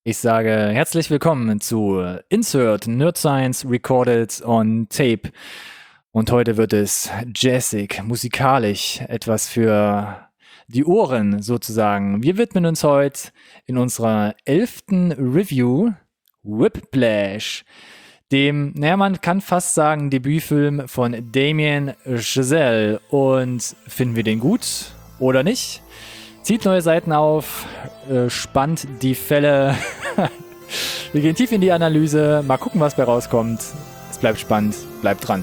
Ich sage herzlich willkommen zu Insert Nerd Science Recorded on Tape. Und heute wird es jazzig, musikalisch, etwas für die Ohren sozusagen. Wir widmen uns heute in unserer 11. Review Whiplash, dem, man kann fast sagen, Debütfilm von Damien Chazelle. Und finden wir den gut oder nicht? Zieht neue Seiten auf, spannt die Fälle. Wir gehen tief in die Analyse, mal gucken, was bei rauskommt. Es bleibt spannend, bleibt dran.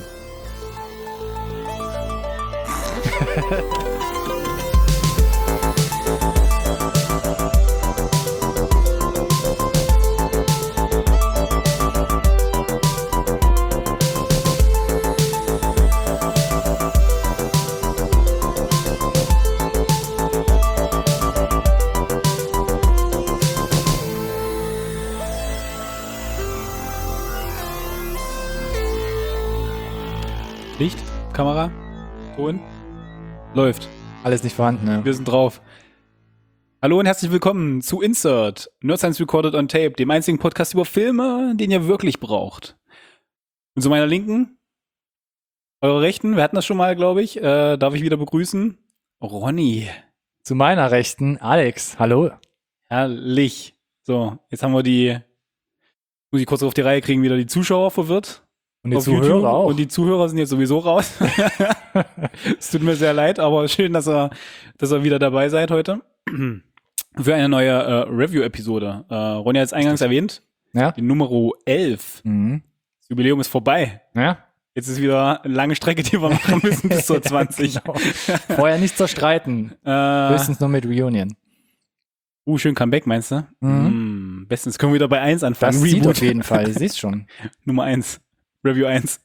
Licht, Kamera, Ton, läuft. Alles nicht vorhanden, ne? Wir sind drauf. Hallo und herzlich willkommen zu Insert, Nerd Science Recorded on Tape, dem einzigen Podcast über Filme, den ihr wirklich braucht. Und zu meiner Linken, eure Rechten, wir hatten das schon mal, glaube ich, darf ich wieder begrüßen, Ronny. Zu meiner Rechten, Alex. Hallo. Herrlich. So, jetzt haben wir muss ich kurz auf die Reihe kriegen, wieder die Zuschauer verwirrt. Und die Zuhörer auch. Und die Zuhörer sind jetzt sowieso raus. Es tut mir sehr leid, aber schön, dass ihr wieder dabei seid heute. Für eine neue Review-Episode. Ronny hat es eingangs erwähnt. Ja. Die Nummer 11. Mhm. Das Jubiläum ist vorbei. Ja. Jetzt ist wieder eine lange Strecke, die wir machen müssen bis zur 20. Genau. Vorher nicht zerstreiten. Höchstens nur mit Reunion. Schön Comeback, meinst du? Bestens. Können wir wieder bei 1 anfangen. Das sieht auf jeden Fall. Siehst schon. Nummer 1. Review 1.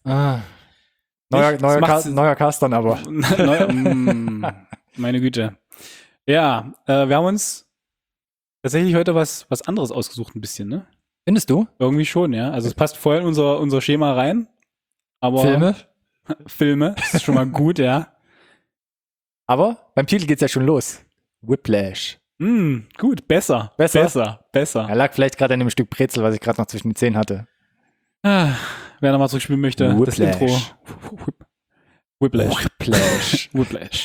Neuer Cast dann aber. Meine Güte. Ja, wir haben uns tatsächlich heute was anderes ausgesucht, ein bisschen, ne? Findest du? Irgendwie schon, ja. Also es passt voll in unser Schema rein. Aber Filme, das ist schon mal gut, ja. Aber beim Titel geht's ja schon los. Whiplash. Gut, besser. Er lag vielleicht gerade an dem Stück Brezel, was ich gerade noch zwischen den Zähnen hatte. Wer nochmal zurückspielen möchte, Whiplash. Das Intro. Whiplash. Whiplash.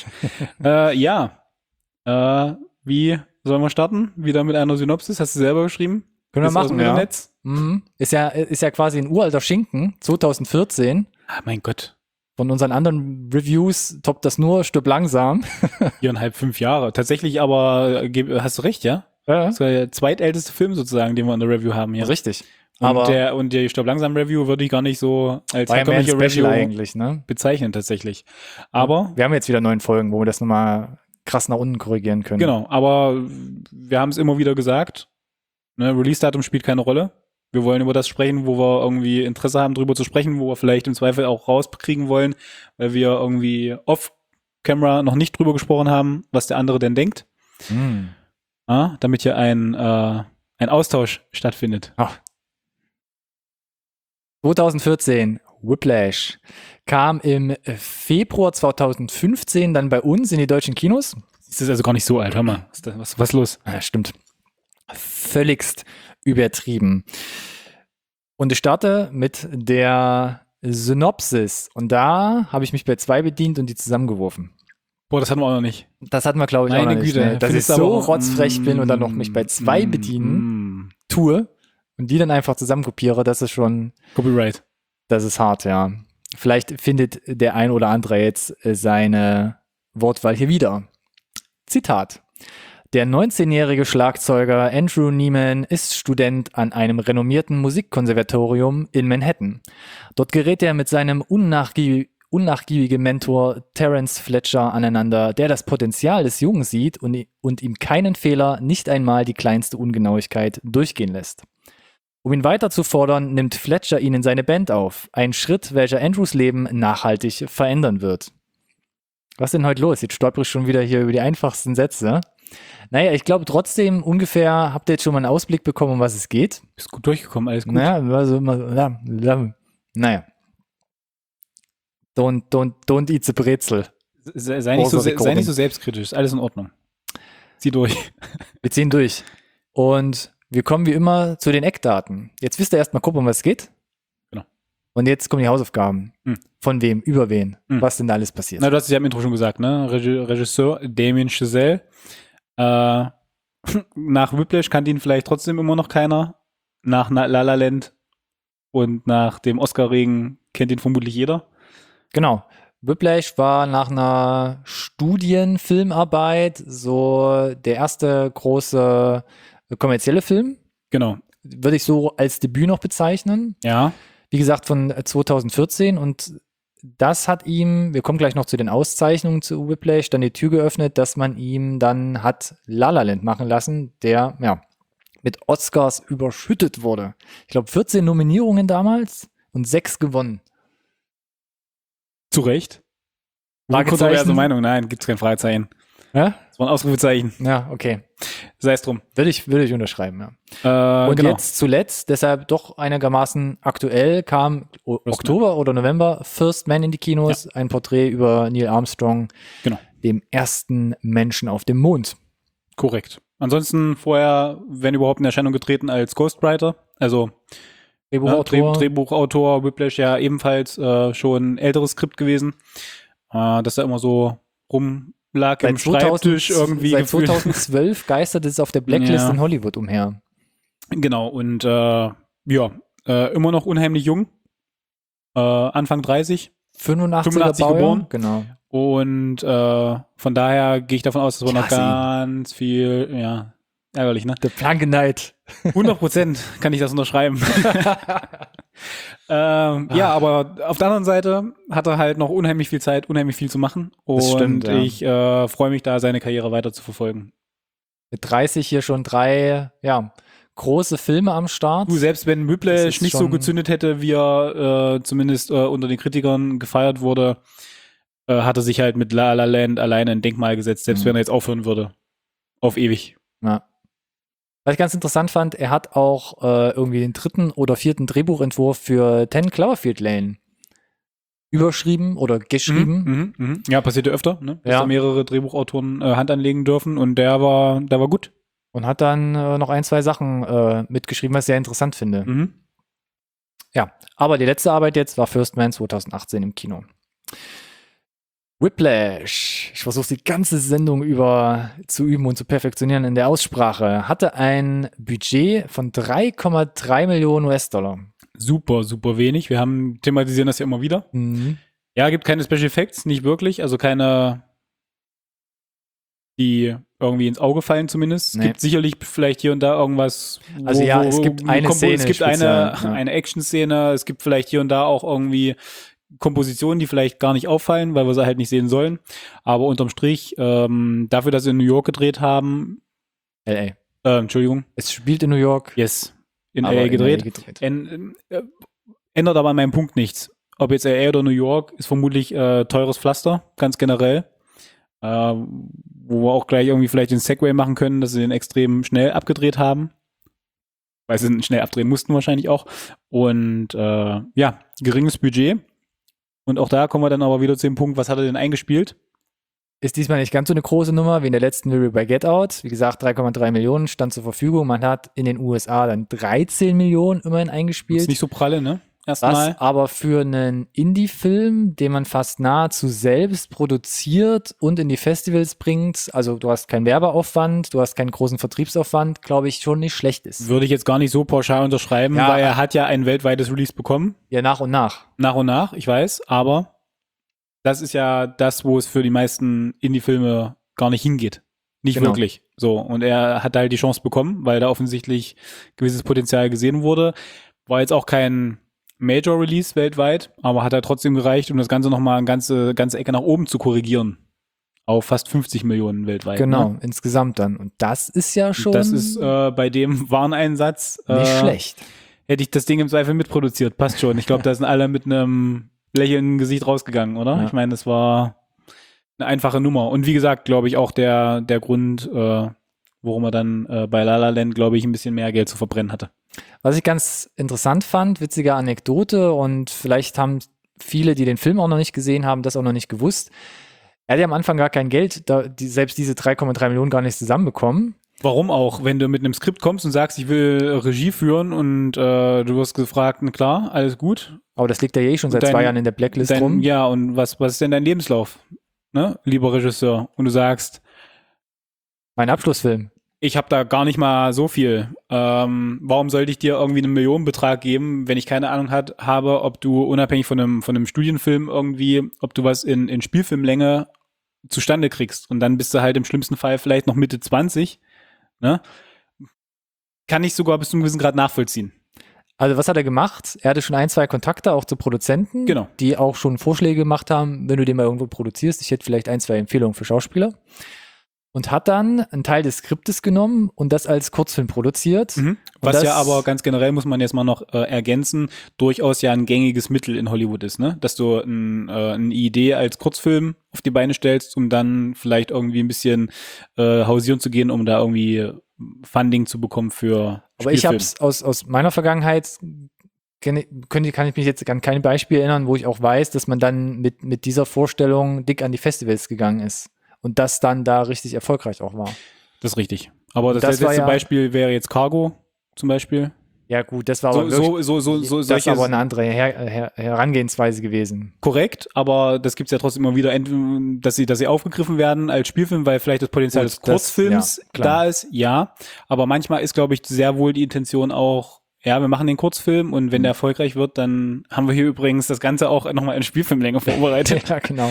Wie sollen wir starten? Wieder mit einer Synopsis. Hast du selber geschrieben? Können wir machen, ja. Netz? Ist ja quasi ein uralter Schinken, 2014. Mein Gott. Von unseren anderen Reviews toppt das nur Stück langsam. 4,5, 5 Jahre. Tatsächlich aber, hast du recht, ja? Ja. Das war der zweitälteste Film sozusagen, den wir in der Review haben hier. Richtig. Und die Stopp langsam Review würde ich gar nicht so als herkömmliche Review eigentlich, ne? bezeichnen tatsächlich. Aber wir haben jetzt wieder 9 Folgen, wo wir das nochmal krass nach unten korrigieren können. Genau, aber wir haben es immer wieder gesagt, ne, Release-Datum spielt keine Rolle. Wir wollen über das sprechen, wo wir irgendwie Interesse haben, drüber zu sprechen, wo wir vielleicht im Zweifel auch rauskriegen wollen, weil wir irgendwie off-camera noch nicht drüber gesprochen haben, was der andere denn denkt. Damit hier ein Austausch stattfindet. 2014, Whiplash, kam im Februar 2015 dann bei uns in die deutschen Kinos. Ist das also gar nicht so alt, hör mal. Was ist los? Ja, stimmt. Völligst übertrieben. Und ich starte mit der Synopsis. Und da habe ich mich bei 2 bedient und die zusammengeworfen. Boah, das hatten wir auch noch nicht. Das hatten wir, glaube ich, auch noch nicht. Güte, Ne? Dass ich so rotzfrech bin und dann noch mich bei 2 bedienen tue und die dann einfach zusammenkopiere, das ist schon... Copyright. Das ist hart, ja. Vielleicht findet der ein oder andere jetzt seine Wortwahl hier wieder. Zitat. Der 19-jährige Schlagzeuger Andrew Neiman ist Student an einem renommierten Musikkonservatorium in Manhattan. Dort gerät er mit seinem unnachgiebigen Mentor Terence Fletcher aneinander, der das Potenzial des Jungen sieht und ihm keinen Fehler, nicht einmal die kleinste Ungenauigkeit durchgehen lässt. Um ihn weiter zu fordern, nimmt Fletcher ihn in seine Band auf. Ein Schritt, welcher Andrews Leben nachhaltig verändern wird. Was ist denn heute los? Jetzt stolper ich schon wieder hier über die einfachsten Sätze. Naja, ich glaube trotzdem ungefähr, habt ihr jetzt schon mal einen Ausblick bekommen, um was es geht? Ist gut durchgekommen, alles gut. Naja. Don't eat the Brezel. Sei nicht so selbstkritisch, ist alles in Ordnung. Zieh durch. Wir ziehen durch. Und Wir kommen wie immer zu den Eckdaten. Jetzt wisst ihr erstmal grob, um was es geht. Genau. Und jetzt kommen die Hausaufgaben. Von wem, über wen, was denn da alles passiert. Na, du hast es ja im Intro schon gesagt, ne? Regisseur Damien Chazelle. Nach Whiplash kannte ihn vielleicht trotzdem immer noch keiner. Nach La La Land und nach dem Oscar-Regen kennt ihn vermutlich jeder. Genau. Whiplash war nach einer Studienfilmarbeit so der erste große kommerzielle Film. Genau. Würde ich so als Debüt noch bezeichnen. Ja. Wie gesagt, von 2014. Und das hat ihm, wir kommen gleich noch zu den Auszeichnungen zu Whiplash, dann die Tür geöffnet, dass man ihm dann hat La La Land machen lassen, der, ja, mit Oscars überschüttet wurde. Ich glaube, 14 Nominierungen damals und 6 gewonnen. Zu Recht. Fragezeichen? Kontroverse Meinung, nein, gibt's kein Fragezeichen. Ja? Das war ein Ausrufezeichen. Ja, okay. Sei es drum. Würde ich unterschreiben, ja. Und genau. jetzt zuletzt, deshalb doch einigermaßen aktuell, kam Oktober oder November First Man in die Kinos, ein Porträt über Neil Armstrong, Genau. dem ersten Menschen auf dem Mond. Korrekt. Ansonsten vorher, wenn überhaupt, in Erscheinung getreten als Ghostwriter, also Drehbuchautor, Whiplash ja ebenfalls schon ein älteres Skript gewesen, dass da immer so rumlag im Schreibtisch irgendwie. Seit 2012 geistert es auf der Blacklist in Hollywood umher. Genau, und immer noch unheimlich jung, Anfang 30. 85 geboren. Genau. Und von daher gehe ich davon aus, dass wir noch ganz viel, ärgerlich, ne? The Plank Night. 100% kann ich das unterschreiben. Aber auf der anderen Seite hat er halt noch unheimlich viel Zeit, unheimlich viel zu machen. Und das stimmt, ja. Ich freue mich da, seine Karriere weiter zu verfolgen. Mit 30 hier schon 3, große Filme am Start. Du, selbst wenn Whiplash nicht so gezündet hätte, wie er zumindest unter den Kritikern gefeiert wurde, hat er sich halt mit La La Land alleine ein Denkmal gesetzt, selbst wenn er jetzt aufhören würde. Auf ewig. Ja. Was ich ganz interessant fand, er hat auch irgendwie den 3. oder 4. Drehbuchentwurf für 10 Cloverfield Lane überschrieben oder geschrieben. Ja, passiert ja öfter, ne? Dass da mehrere Drehbuchautoren Hand anlegen dürfen und der war gut. Und hat dann noch 1, 2 Sachen mitgeschrieben, was ich sehr interessant finde. Ja, aber die letzte Arbeit jetzt war First Man 2018 im Kino. Whiplash, ich versuche die ganze Sendung über zu üben und zu perfektionieren in der Aussprache, hatte ein Budget von 3,3 Millionen US-Dollar. Super, super wenig. Wir thematisieren das ja immer wieder. Ja, gibt keine Special Effects, nicht wirklich. Also keine, die irgendwie ins Auge fallen zumindest. Es gibt sicherlich vielleicht hier und da irgendwas. Es gibt eine Szene. Es gibt eine Action-Szene. Es gibt vielleicht hier und da auch irgendwie Kompositionen, die vielleicht gar nicht auffallen, weil wir sie halt nicht sehen sollen. Aber unterm Strich, dafür, dass sie in New York gedreht haben. L.A. Entschuldigung. Es spielt in New York. Yes. In L.A. gedreht. Ändert aber an meinem Punkt nichts. Ob jetzt L.A. oder New York, ist vermutlich teures Pflaster, ganz generell. Wo wir auch gleich irgendwie vielleicht den Segway machen können, dass sie den extrem schnell abgedreht haben. Weil sie schnell abdrehen mussten wahrscheinlich auch. Und geringes Budget. Und auch da kommen wir dann aber wieder zu dem Punkt, was hat er denn eingespielt? Ist diesmal nicht ganz so eine große Nummer wie in der letzten Movie bei Get Out. Wie gesagt, 3,3 Millionen stand zur Verfügung. Man hat in den USA dann 13 Millionen immerhin eingespielt. Ist nicht so pralle, ne? Erstmal. Was aber für einen Indie-Film, den man fast nahezu selbst produziert und in die Festivals bringt, also du hast keinen Werbeaufwand, du hast keinen großen Vertriebsaufwand, glaube ich, schon nicht schlecht ist. Würde ich jetzt gar nicht so pauschal unterschreiben, weil er hat ja ein weltweites Release bekommen. Ja, nach und nach. Nach und nach, ich weiß, aber das ist ja das, wo es für die meisten Indie-Filme gar nicht hingeht. Nicht wirklich. So, und er hat halt die Chance bekommen, weil da offensichtlich gewisses Potenzial gesehen wurde. War jetzt auch kein Major Release weltweit, aber hat halt trotzdem gereicht, um das Ganze nochmal eine ganze Ecke nach oben zu korrigieren. Auf fast 50 Millionen weltweit. Genau, ne? Insgesamt dann. Und das ist ja schon. Das ist bei dem Wareneinsatz nicht schlecht. Hätte ich das Ding im Zweifel mitproduziert. Passt schon. Ich glaube, da sind alle mit einem lächelnden Gesicht rausgegangen, oder? Ja. Ich meine, das war eine einfache Nummer. Und wie gesagt, glaube ich, auch der Grund, warum er dann bei La La Land, glaube ich, ein bisschen mehr Geld zu verbrennen hatte. Was ich ganz interessant fand, witzige Anekdote, und vielleicht haben viele, die den Film auch noch nicht gesehen haben, das auch noch nicht gewusst. Er hat ja am Anfang gar kein Geld, selbst diese 3,3 Millionen gar nicht zusammenbekommen. Warum auch? Wenn du mit einem Skript kommst und sagst, ich will Regie führen und du wirst gefragt, na klar, alles gut. Aber das liegt ja eh schon seit 2 Jahren in der Blacklist rum. Ja, und was ist denn dein Lebenslauf, ne, lieber Regisseur? Und du sagst, Mein Abschlussfilm. ich habe da gar nicht mal so viel. Warum sollte ich dir irgendwie einen Millionenbetrag geben, wenn ich keine Ahnung habe, ob du unabhängig von einem Studienfilm irgendwie, ob du was in Spielfilmlänge zustande kriegst. Und dann bist du halt im schlimmsten Fall vielleicht noch Mitte 20. Ne? Kann ich sogar bis zu einem gewissen Grad nachvollziehen. Also was hat er gemacht? Er hatte schon 1, 2 Kontakte auch zu Produzenten, Genau. die auch schon Vorschläge gemacht haben, wenn du den mal irgendwo produzierst. Ich hätte vielleicht 1, 2 Empfehlungen für Schauspieler. Und hat dann einen Teil des Skriptes genommen und das als Kurzfilm produziert. Was ja aber ganz generell, muss man jetzt mal noch ergänzen, durchaus ja ein gängiges Mittel in Hollywood ist, ne? Dass du eine Idee als Kurzfilm auf die Beine stellst, um dann vielleicht irgendwie ein bisschen hausieren zu gehen, um da irgendwie Funding zu bekommen für Aber ich habe es aus meiner Vergangenheit, kann ich mich jetzt an kein Beispiel erinnern, wo ich auch weiß, dass man dann mit dieser Vorstellung dick an die Festivals gegangen ist. Und das dann da richtig erfolgreich auch war. Das ist richtig. Aber das Das letzte Beispiel wäre jetzt Cargo zum Beispiel. Ja gut, das war aber das ist aber eine andere Herangehensweise gewesen. Korrekt, aber das gibt's ja trotzdem immer wieder, dass sie aufgegriffen werden als Spielfilm, weil vielleicht das Potenzial des Kurzfilms da ist, ja. Aber manchmal ist, glaube ich, sehr wohl die Intention auch, ja, wir machen den Kurzfilm und wenn der erfolgreich wird, dann haben wir hier übrigens das Ganze auch nochmal in Spielfilmlänge vorbereitet. Ja, genau.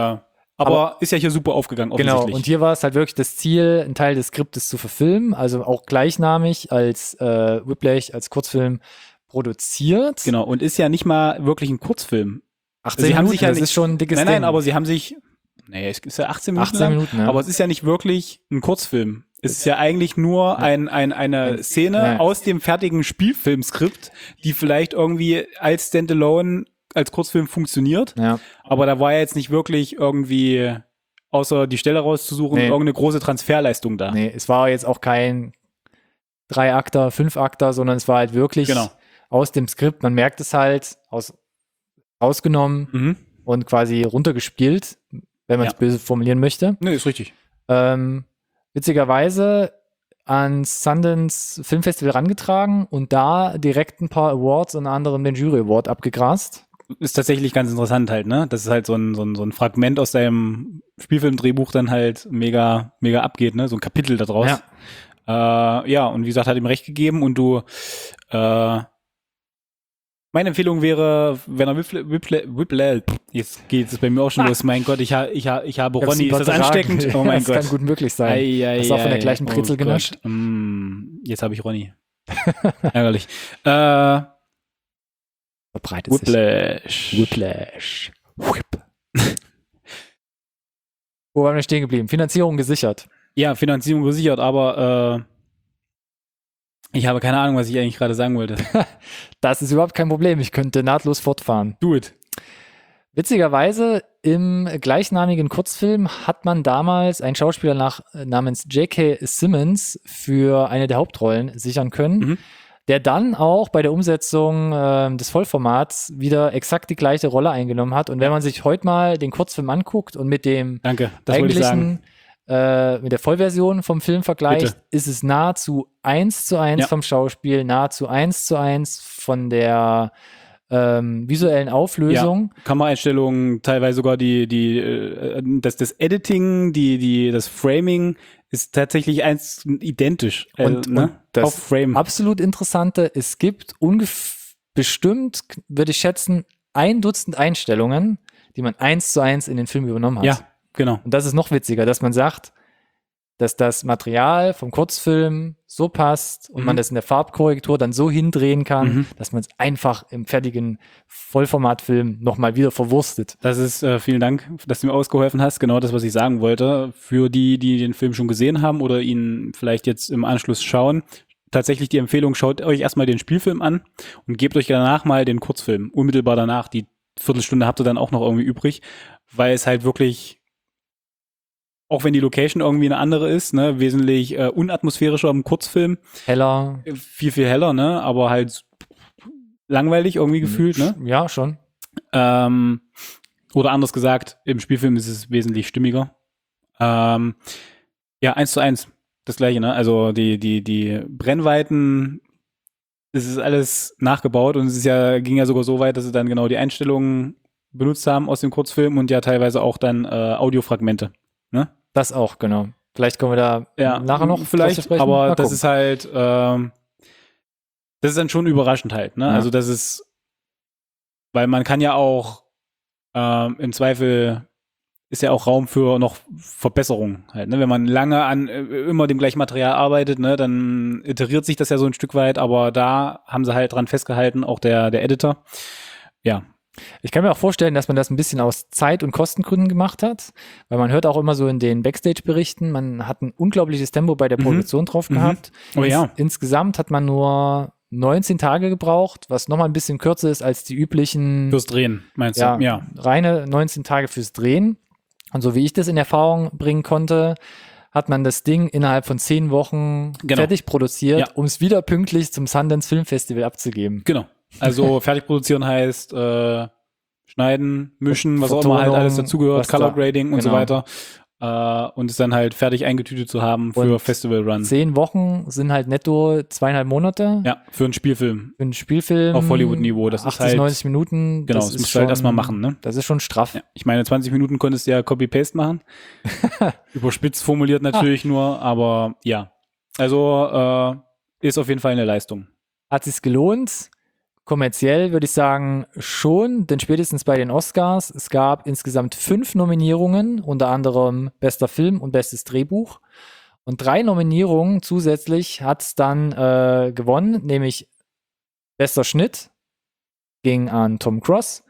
Aber ist ja hier super aufgegangen, offensichtlich. Genau, und hier war es halt wirklich das Ziel, einen Teil des Skriptes zu verfilmen, also auch gleichnamig als Whiplash, als Kurzfilm produziert. Genau, und ist ja nicht mal wirklich ein Kurzfilm. 18 Minuten, haben sich ja das ist schon ein dickes Ding. Nein, aber sie haben sich, es ist ja 18 Minuten 18 Minuten, ja. Aber es ist ja nicht wirklich ein Kurzfilm. Es ist ja eigentlich nur eine Szene aus dem fertigen Spielfilmskript, die vielleicht irgendwie als Standalone als Kurzfilm funktioniert, aber da war ja jetzt nicht wirklich irgendwie, außer die Stelle rauszusuchen, irgendeine große Transferleistung da. Nee, es war jetzt auch kein 3-Akter, 5-Akter, sondern es war halt wirklich aus dem Skript, man merkt es halt, rausgenommen und quasi runtergespielt, wenn man es böse formulieren möchte. Nee, ist richtig. Witzigerweise ans Sundance Filmfestival rangetragen und da direkt ein paar Awards, unter anderem den Jury Award abgegrast. Ist tatsächlich ganz interessant halt, ne? Das ist halt so ein Fragment aus deinem Spielfilmdrehbuch dann halt mega abgeht, ne? So ein Kapitel da draus. Ja, und wie gesagt, hat ihm recht gegeben und du, meine Empfehlung wäre, wenn er Whiplash, jetzt geht es bei mir auch schon los, mein Gott, ich habe Ronny, ist das ansteckend? Oh mein Gott. Das kann gut möglich sein. Hast du auch von der gleichen Brezel genascht? Jetzt habe ich Ronny. Ärgerlich. Verbreitet Whiplash. Wo waren wir stehen geblieben? Finanzierung gesichert. Ja, Finanzierung gesichert, aber ich habe keine Ahnung, was ich eigentlich gerade sagen wollte. Das ist überhaupt kein Problem. Ich könnte nahtlos fortfahren. Do it. Witzigerweise, im gleichnamigen Kurzfilm hat man damals einen Schauspieler namens J.K. Simmons für eine der Hauptrollen sichern können. Der dann auch bei der Umsetzung des Vollformats wieder exakt die gleiche Rolle eingenommen hat. Und wenn man sich heute mal den Kurzfilm anguckt und mit dem eigentlichen, mit der Vollversion vom Film vergleicht, ist es nahezu 1:1 vom Schauspiel, nahezu 1:1 von der visuellen Auflösung. Ja, Kameraeinstellungen, teilweise sogar das Editing, das Framing ist tatsächlich identisch. Und das absolut Interessante, es gibt bestimmt, würde ich schätzen, 1 Dutzend Einstellungen, die man 1:1 in den Film übernommen hat. Ja, genau. Und das ist noch witziger, dass man sagt, dass das Material vom Kurzfilm so passt und man das in der Farbkorrektur dann so hindrehen kann, dass man es einfach im fertigen Vollformatfilm nochmal wieder verwurstet. Das ist, vielen Dank, dass du mir ausgeholfen hast. Genau das, was ich sagen wollte. Für die den Film schon gesehen haben oder ihn vielleicht jetzt im Anschluss schauen, tatsächlich die Empfehlung, schaut euch erstmal den Spielfilm an und gebt euch danach mal den Kurzfilm. Unmittelbar danach, die Viertelstunde habt ihr dann auch noch irgendwie übrig, weil es halt wirklich, auch wenn die Location irgendwie eine andere ist, ne, wesentlich unatmosphärischer im Kurzfilm. Heller. Viel heller, ne, aber halt langweilig irgendwie gefühlt, ne? Ja, schon. Oder anders gesagt, im Spielfilm ist es wesentlich stimmiger. Ja, 1:1. das Gleiche, ne? Also die Brennweiten, das ist alles nachgebaut und ging ja sogar so weit, dass sie dann genau die Einstellungen benutzt haben aus dem Kurzfilm und ja teilweise auch dann Audiofragmente, ne? Das auch, genau. Vielleicht kommen wir da nachher noch vielleicht, drauf zu sprechen. aber Mal das gucken. ist halt, das ist dann schon überraschend halt, ne? Ja. Also das ist, weil man kann ja auch im Zweifel ist ja auch Raum für noch Verbesserungen halt, ne? Wenn man lange an immer dem gleichen Material arbeitet, ne, dann iteriert sich das ja so ein Stück weit, aber da haben sie halt dran festgehalten, auch der Editor. Ja. Ich kann mir auch vorstellen, dass man das ein bisschen aus Zeit- und Kostengründen gemacht hat, weil man hört auch immer so in den Backstage-Berichten, man hat ein unglaubliches Tempo bei der Produktion drauf gehabt. Oh ja. Insgesamt hat man nur 19 Tage gebraucht, was nochmal ein bisschen kürzer ist als die üblichen Fürs Drehen, meinst du? Ja. reine 19 Tage fürs Drehen. Und so wie ich das in Erfahrung bringen konnte, hat man das Ding innerhalb von 10 Wochen fertig produziert, um es wieder pünktlich zum Sundance Film Festival abzugeben. Genau. Also fertig produzieren heißt schneiden, mischen, was auch immer halt alles dazugehört, Color Grading und so weiter. Und es dann halt fertig eingetütet zu haben für und Festival Run. 10 Wochen sind halt netto 2,5 Monate. Ja, für einen Spielfilm. Für einen Spielfilm. Auf Hollywood-Niveau. Das 80, ist halt 90 Minuten. Genau, das musst du halt erstmal machen, ne? Das ist schon straff. Ja, ich meine, 20 Minuten konntest du ja Copy-Paste machen. Überspitzt formuliert natürlich nur, aber ja. Also ist auf jeden Fall eine Leistung. Hat sich's gelohnt? Kommerziell würde ich sagen schon, denn spätestens bei den Oscars, es gab insgesamt 5 Nominierungen, unter anderem bester Film und bestes Drehbuch. Und 3 Nominierungen zusätzlich hat's dann gewonnen, nämlich bester Schnitt ging an Tom Cross.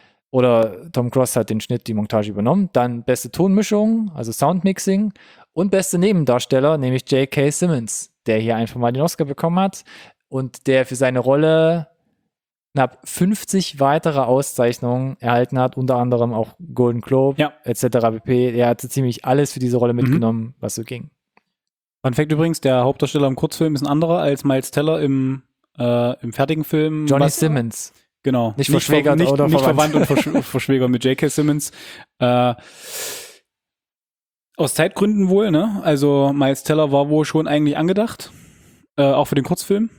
Oder Tom Cross hat den Schnitt, die Montage übernommen. Dann beste Tonmischung, also Soundmixing. Und beste Nebendarsteller, nämlich J.K. Simmons, der hier einfach mal den Oscar bekommen hat. Und der für seine Rolle knapp 50 weitere Auszeichnungen erhalten hat, unter anderem auch Golden Globe, etc. pp. Er hatte ziemlich alles für diese Rolle mitgenommen, was so ging. Fun Fact übrigens, der Hauptdarsteller im Kurzfilm ist ein anderer als Miles Teller im fertigen Film. Johnny Simmons. Genau. Nicht verschwägert oder nicht verwandt und verschwägert mit J.K. Simmons. Aus Zeitgründen wohl, ne? Also Miles Teller war wohl schon eigentlich angedacht. Auch für den Kurzfilm.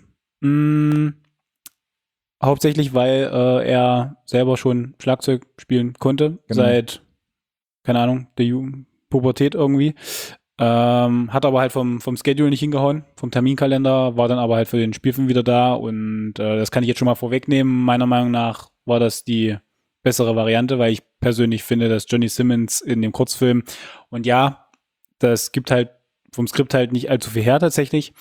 Hauptsächlich, weil er selber schon Schlagzeug spielen konnte. Genau. Seit, keine Ahnung, der Pubertät irgendwie. Hat aber halt vom Schedule nicht hingehauen, vom Terminkalender, war dann aber halt für den Spielfilm wieder da und das kann ich jetzt schon mal vorwegnehmen. Meiner Meinung nach war das die bessere Variante, weil ich persönlich finde, dass Johnny Simmons in dem Kurzfilm und ja, das gibt halt vom Skript halt nicht allzu viel her tatsächlich,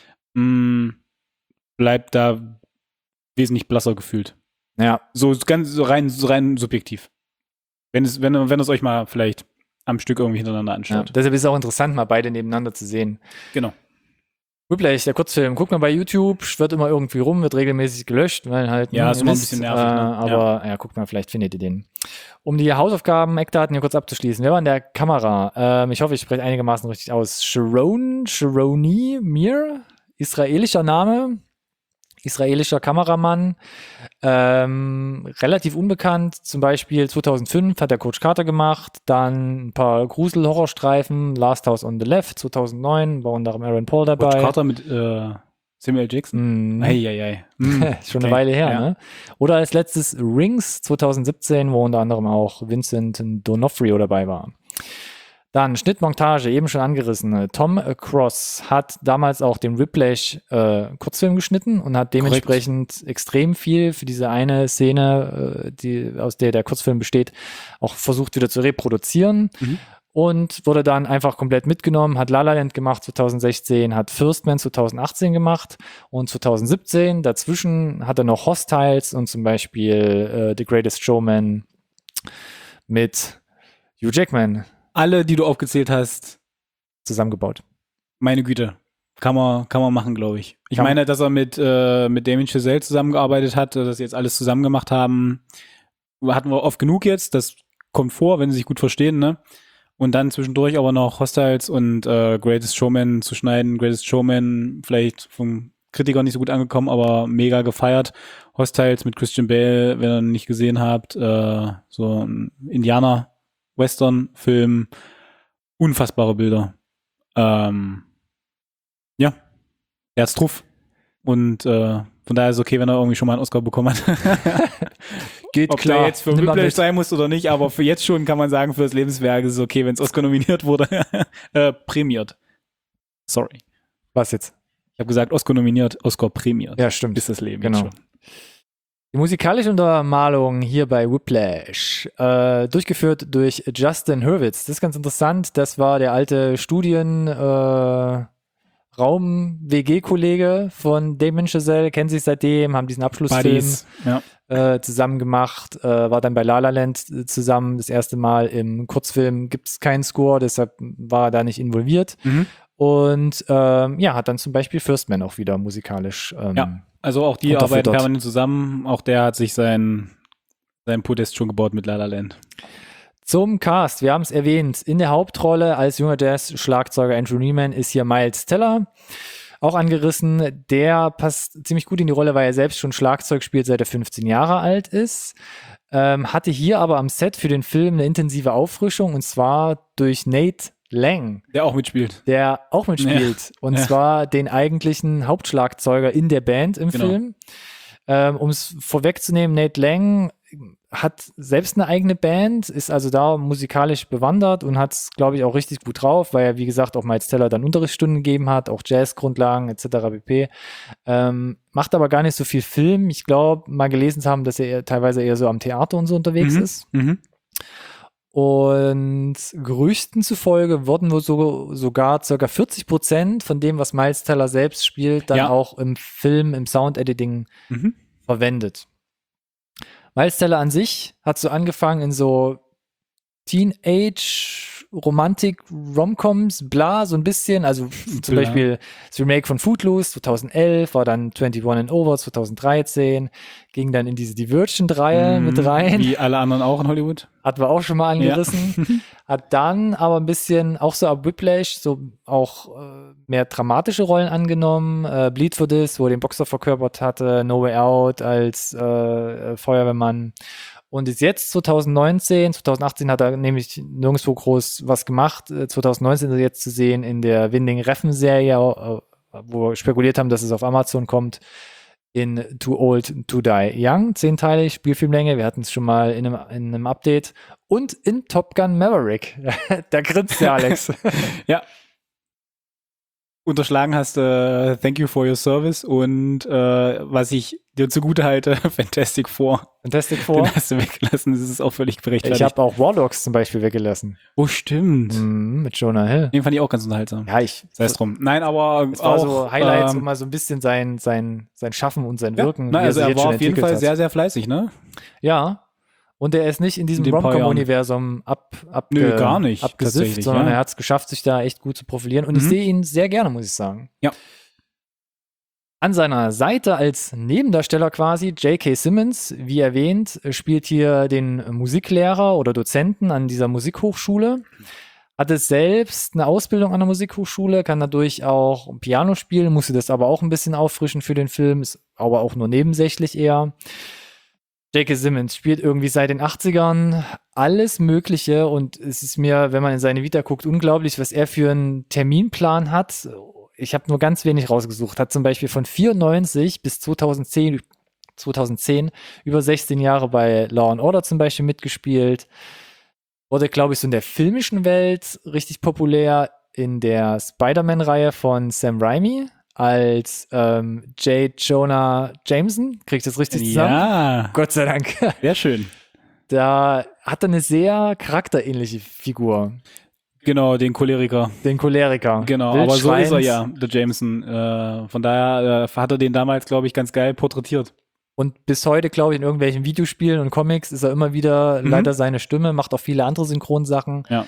bleibt da wesentlich blasser gefühlt. Ja. So rein subjektiv. Wenn es euch mal vielleicht am Stück irgendwie hintereinander anschaut. Ja, deshalb ist es auch interessant, mal beide nebeneinander zu sehen. Genau. Whiplash, der Kurzfilm, guckt mal bei YouTube, schwirrt immer irgendwie rum, wird regelmäßig gelöscht, weil halt. Ja, ist immer ein bisschen nervig. Ne? Aber ja, guckt mal, vielleicht findet ihr den. Um die Hausaufgaben, Eckdaten hier kurz abzuschließen. Wer war in der Kamera? Ich hoffe, ich spreche einigermaßen richtig aus. Sharoni Mir, israelischer Name. Israelischer Kameramann, relativ unbekannt, zum Beispiel 2005 hat er Coach Carter gemacht, dann ein paar Grusel-Horrorstreifen, Last House on the Left, 2009, war unter anderem Aaron Paul dabei. Coach Carter mit Samuel Jackson? Eieiei. Schon eine Weile her, ja. Ne? Oder als letztes Rings, 2017, wo unter anderem auch Vincent D'Onofrio dabei war. Dann Schnittmontage, eben schon angerissen. Tom Cross hat damals auch den Whiplash Kurzfilm geschnitten und hat dementsprechend extrem viel für diese eine Szene, aus der der Kurzfilm besteht, auch versucht wieder zu reproduzieren. Und wurde dann einfach komplett mitgenommen, hat La La Land gemacht 2016, hat First Man 2018 gemacht und 2017, dazwischen hat er noch Hostiles und zum Beispiel The Greatest Showman mit Hugh Jackman alle, die du aufgezählt hast, zusammengebaut. Meine Güte. Kann man machen, glaube ich. Ich meine, dass er mit Damien Chazelle zusammengearbeitet hat, dass sie jetzt alles zusammen gemacht haben, hatten wir oft genug jetzt. Das kommt vor, wenn sie sich gut verstehen, ne? Und dann zwischendurch aber noch Hostiles und Greatest Showman zu schneiden. Greatest Showman vielleicht vom Kritiker nicht so gut angekommen, aber mega gefeiert. Hostiles mit Christian Bale, wenn ihr ihn nicht gesehen habt, so ein Indianer-Western-Film, unfassbare Bilder. Er hat's drauf. Und von daher ist es okay, wenn er irgendwie schon mal einen Oscar bekommen hat. Geht Ob klar. der jetzt für Nimm mal Whiplash mit. sein muss oder nicht, aber für jetzt schon kann man sagen, für das Lebenswerk ist es okay, wenn es Oscar nominiert wurde. Prämiert. Sorry. Was jetzt? Ich habe gesagt, Oscar nominiert, Oscar prämiert. Ja, stimmt. Ist das Leben Genau. jetzt schon. Die musikalische Untermalung hier bei Whiplash, durchgeführt durch Justin Hurwitz. Das ist ganz interessant. Das war der alte Raum-WG-Kollege von Damien Chazelle, kennen sich seitdem, haben diesen Abschlussfilm Buddies. Ja. zusammen gemacht, war dann bei La La Land zusammen. Das erste Mal im Kurzfilm gibt es keinen Score, deshalb war er da nicht involviert. Mhm. Und hat dann zum Beispiel First Man auch wieder musikalisch Ja. Also auch die unterfüttert. arbeiten permanent zusammen. Auch der hat sich sein Podest schon gebaut mit La La Land. Zum Cast, wir haben es erwähnt, in der Hauptrolle als junger Jazz-Schlagzeuger Andrew Neiman ist hier Miles Teller, auch angerissen. Der passt ziemlich gut in die Rolle, weil er selbst schon Schlagzeug spielt, seit er 15 Jahre alt ist. Hatte hier aber am Set für den Film eine intensive Auffrischung, und zwar durch Nate Lang, Der auch mitspielt. der auch mitspielt. Und zwar den eigentlichen Hauptschlagzeuger in der Band im Genau. Film. Um es vorwegzunehmen, Nate Lang hat selbst eine eigene Band, ist also da musikalisch bewandert und hat es, glaube ich, auch richtig gut drauf, weil er, wie gesagt, auch Miles Teller dann Unterrichtsstunden gegeben hat, auch Jazzgrundlagen etc. pp. Macht aber gar nicht so viel Film. Ich glaube, mal gelesen zu haben, dass er teilweise eher so am Theater und so unterwegs ist. Mhm. Und Gerüchten zufolge wurden wohl sogar ca. 40% von dem, was Miles Teller selbst spielt, dann auch im Film, im Sound-Editing verwendet. Miles Teller an sich hat so angefangen in so Teenage-Romantik-Romcoms, bla, so ein bisschen. Also zum Beispiel das Remake von Footloose 2011, war dann 21 and Over 2013, ging dann in diese Divergent-Reihe mit rein. Wie alle anderen auch in Hollywood. Hatten wir auch schon mal angerissen. Ja. Hat dann aber ein bisschen, auch so ab Whiplash, so auch mehr dramatische Rollen angenommen. Bleed for This, wo er den Boxer verkörpert hatte, No Way Out als Feuerwehrmann. Und ist jetzt 2018 hat er nämlich nirgendwo groß was gemacht. 2019 ist er jetzt zu sehen in der Winding Refn-Serie, wo wir spekuliert haben, dass es auf Amazon kommt. In Too Old to Die Young, 10-teilig, Spielfilmlänge. Wir hatten es schon mal in einem Update. Und in Top Gun Maverick. Da grinst der Alex. Ja. Unterschlagen hast Thank You for Your Service und was ich dir zugute halte, Fantastic Four. Fantastic Four. Den hast du weggelassen, das ist auch völlig berechtigt. Ich habe auch War Dogs zum Beispiel weggelassen. Oh, stimmt. Mit Jonah Hill. Den fand ich auch ganz unterhaltsam. Ja, sei es drum. Nein, aber es war auch, so Highlights, um mal so ein bisschen sein Schaffen und sein Wirken. Ja, also er war auf jeden Fall hat. sehr, sehr fleißig, ne? Ja. Und er ist nicht in diesem paar Rom-Com-Universum Nö, gar nicht, abgesifft, sondern er hat es geschafft, sich da echt gut zu profilieren. Und ich sehe ihn sehr gerne, muss ich sagen. Ja. An seiner Seite als Nebendarsteller quasi J.K. Simmons, wie erwähnt, spielt hier den Musiklehrer oder Dozenten an dieser Musikhochschule. Hatte selbst eine Ausbildung an der Musikhochschule, kann dadurch auch Piano spielen, musste das aber auch ein bisschen auffrischen für den Film, ist aber auch nur nebensächlich eher. J.K. Simmons spielt irgendwie seit den 80ern alles Mögliche und es ist mir, wenn man in seine Vita guckt, unglaublich, was er für einen Terminplan hat. Ich habe nur ganz wenig rausgesucht. Hat zum Beispiel von 94 bis 2010 über 16 Jahre bei Law and Order zum Beispiel mitgespielt. Wurde, glaube ich, so in der filmischen Welt richtig populär in der Spider-Man-Reihe von Sam Raimi als J. Jonah Jameson. Krieg ich das richtig zusammen? Ja. Gott sei Dank. Sehr schön. Da hat er eine sehr charakterähnliche Figur. Genau, den Choleriker. Den Choleriker. Genau, aber so ist er ja, der Jameson. Von daher hat er den damals, glaube ich, ganz geil porträtiert. Und bis heute, glaube ich, in irgendwelchen Videospielen und Comics ist er immer wieder leider seine Stimme, macht auch viele andere Synchronsachen. Ja.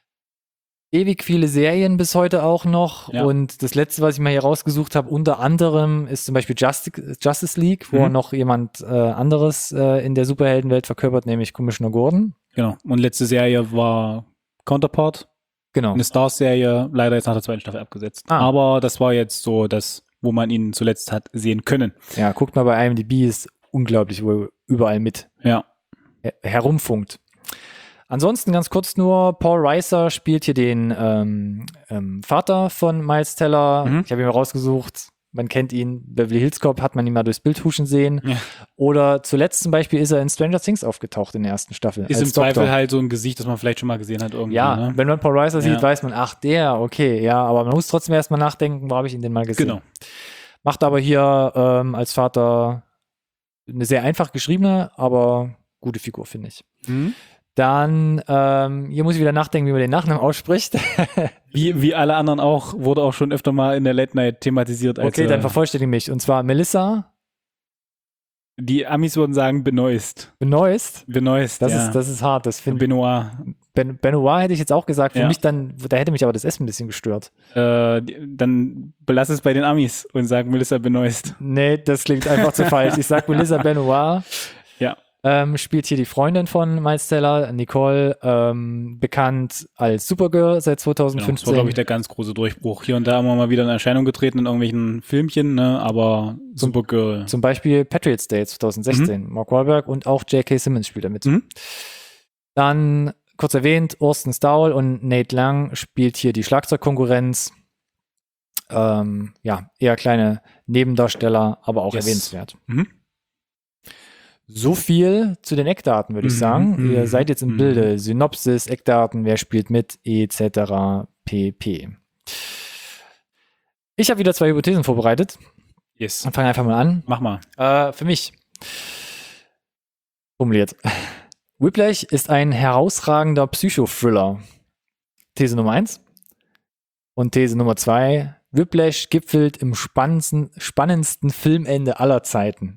Ewig viele Serien bis heute auch noch. Ja. Und das letzte, was ich mal hier rausgesucht habe, unter anderem ist zum Beispiel Justice League, wo er noch jemand anderes in der Superheldenwelt verkörpert, nämlich Commissioner Gordon. Genau. Und letzte Serie war Counterpart. Genau. Eine Star-Serie, leider jetzt nach der 2. Staffel abgesetzt. Aber das war jetzt so das, wo man ihn zuletzt hat sehen können. Ja, guckt mal bei IMDb, ist unglaublich, wo er überall mit herumfunkt. Ansonsten ganz kurz nur, Paul Reiser spielt hier den Vater von Miles Teller. Ich habe ihn mal rausgesucht, Man kennt ihn, Beverly Hills Cop hat man ihn mal durchs Bild huschen sehen. Ja. Oder zuletzt zum Beispiel ist er in Stranger Things aufgetaucht in der ersten Staffel. Ist als im Zweifel Doktor. halt so ein Gesicht, das man vielleicht schon mal gesehen hat irgendwie. Ja, Ne? wenn man Paul Reiser sieht, Ja. weiß man, ach der, okay, ja, aber man muss trotzdem erstmal nachdenken, wo habe ich ihn denn mal gesehen. Genau. Macht aber hier als Vater eine sehr einfach geschriebene, aber gute Figur, finde ich. Mhm. Dann, hier muss ich wieder nachdenken, wie man den Nachnamen ausspricht. Wie alle anderen auch, wurde auch schon öfter mal in der Late Night thematisiert. Als, Okay, dann vervollständige mich. Und zwar Melissa die Amis würden sagen Benoist. Benoist. Benoist, Das ja. ist hart. Das finde Benoit. Benoit hätte ich jetzt auch gesagt. Für Ja. mich dann, da hätte mich aber das Essen ein bisschen gestört. Dann belass es bei den Amis und sag Melissa Benoist. Nee, das klingt einfach zu falsch. Ich sag Melissa Benoit. Ja. Spielt hier die Freundin von Miles Teller, Nicole, bekannt als Supergirl seit Genau, das 2015. war, glaube ich, der ganz große Durchbruch. Hier und da immer mal wieder in Erscheinung getreten in irgendwelchen Filmchen, ne? Aber Supergirl. Zum Beispiel Patriots Day 2016. Mark Wahlberg und auch J.K. Simmons spielt damit. Mhm. Dann, kurz erwähnt, Orson Stowell und Nate Lang spielt hier die Schlagzeugkonkurrenz. Ja, eher kleine Nebendarsteller, aber auch Yes. erwähnenswert. Mhm. So viel zu den Eckdaten, würde ich sagen. Ihr seid jetzt im Bilde. Synopsis, Eckdaten, wer spielt mit, etc. pp. Ich habe wieder 2 Hypothesen vorbereitet. Yes. Und fange einfach mal an. Mach mal. Für mich formuliert. Whiplash ist ein herausragender Psychothriller. These Nummer 1. Und These Nummer 2. Whiplash gipfelt im spannendsten Filmende aller Zeiten.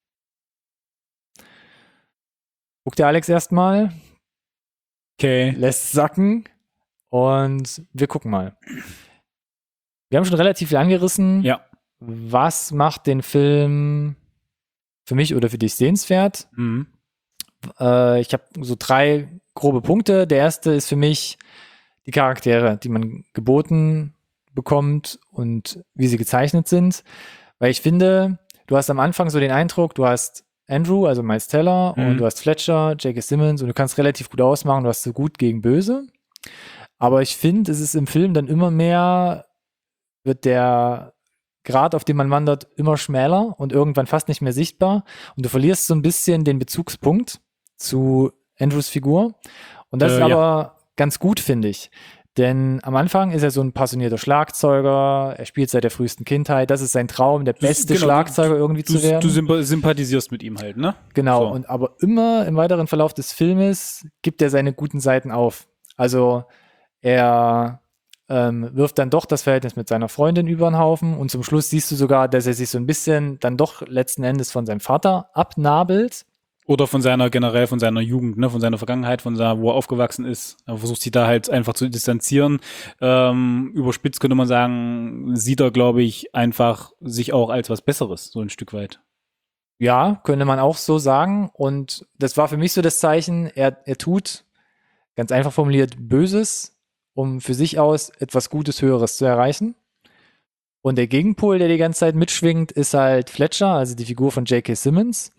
Guckt der Alex erstmal, Okay. lässt sacken und wir gucken mal. Wir haben schon relativ viel angerissen. Ja. Was macht den Film für mich oder für dich sehenswert? Mhm. Ich habe so 3 grobe Punkte. Der erste ist für mich die Charaktere, die man geboten bekommt und wie sie gezeichnet sind. Weil ich finde, du hast am Anfang so den Eindruck, du hast Andrew, also Miles Teller, und du hast Fletcher, J.K. Simmons und du kannst relativ gut ausmachen, du hast so gut gegen böse. Aber ich finde, es ist im Film dann immer mehr, wird der Grad, auf dem man wandert, immer schmäler und irgendwann fast nicht mehr sichtbar. Und du verlierst so ein bisschen den Bezugspunkt zu Andrews Figur. Und das ist aber ganz gut, finde ich. Denn am Anfang ist er so ein passionierter Schlagzeuger, er spielt seit der frühesten Kindheit, das ist sein Traum, der beste Schlagzeuger irgendwie zu werden. Du sympathisierst mit ihm halt, ne? Genau, So. und aber immer im weiteren Verlauf des Filmes gibt er seine guten Seiten auf. Also er wirft dann doch das Verhältnis mit seiner Freundin über den Haufen und zum Schluss siehst du sogar, dass er sich so ein bisschen dann doch letzten Endes von seinem Vater abnabelt. Oder generell von seiner Jugend, ne, von seiner Vergangenheit, wo er aufgewachsen ist. Er versucht sich da halt einfach zu distanzieren. Überspitzt könnte man sagen, sieht er, glaube ich, einfach sich auch als was Besseres, so ein Stück weit. Ja, könnte man auch so sagen. Und das war für mich so das Zeichen, er tut, ganz einfach formuliert, Böses, um für sich aus etwas Gutes, Höheres zu erreichen. Und der Gegenpol, der die ganze Zeit mitschwingt, ist halt Fletcher, also die Figur von J.K. Simmons,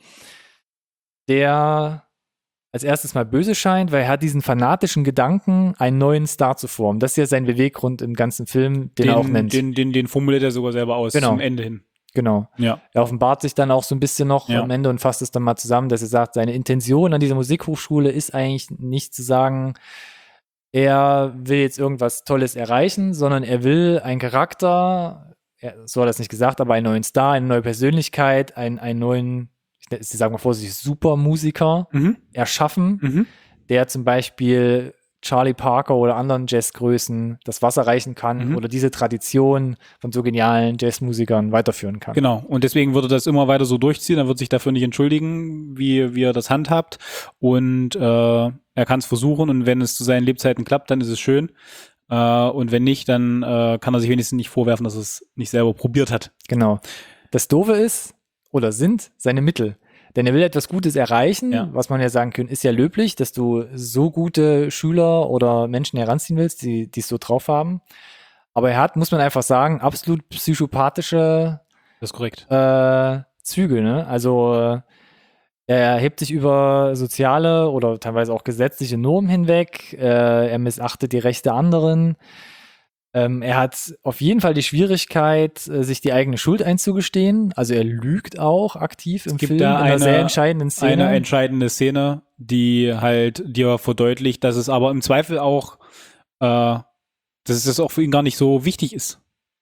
der als erstes mal böse scheint, weil er hat diesen fanatischen Gedanken, einen neuen Star zu formen. Das ist ja sein Beweggrund im ganzen Film, den er auch nennt. Den formuliert er sogar selber aus, Genau. zum Ende hin. Genau. Ja. Er offenbart sich dann auch so ein bisschen noch am Ende und fasst es dann mal zusammen, dass er sagt, seine Intention an dieser Musikhochschule ist eigentlich nicht zu sagen, er will jetzt irgendwas Tolles erreichen, sondern er will einen Charakter, so hat er es nicht gesagt, aber einen neuen Star, eine neue Ich sage mal vorsichtig, Supermusiker erschaffen, der zum Beispiel Charlie Parker oder anderen Jazzgrößen das Wasser reichen kann oder diese Tradition von so genialen Jazzmusikern weiterführen kann. Genau, und deswegen würde das immer weiter so durchziehen, er wird sich dafür nicht entschuldigen, wie er das handhabt und er kann es versuchen und wenn es zu seinen Lebzeiten klappt, dann ist es schön und wenn nicht, dann kann er sich wenigstens nicht vorwerfen, dass er es nicht selber probiert hat. Genau. Das Doofe ist, oder sind seine Mittel. Denn er will etwas Gutes erreichen, was man ja sagen kann, ist ja löblich, dass du so gute Schüler oder Menschen heranziehen willst, die es so drauf haben. Aber er hat, muss man einfach sagen, absolut psychopathische Das ist korrekt. Züge. Ne? Also er hebt sich über soziale oder teilweise auch gesetzliche Normen hinweg. Er missachtet die Rechte anderen. Er hat auf jeden Fall die Schwierigkeit, sich die eigene Schuld einzugestehen. Also er lügt auch aktiv im gibt Film da in einer sehr entscheidenden Szene. Eine entscheidende Szene, die halt dir verdeutlicht, dass es aber im Zweifel auch, dass es auch für ihn gar nicht so wichtig ist,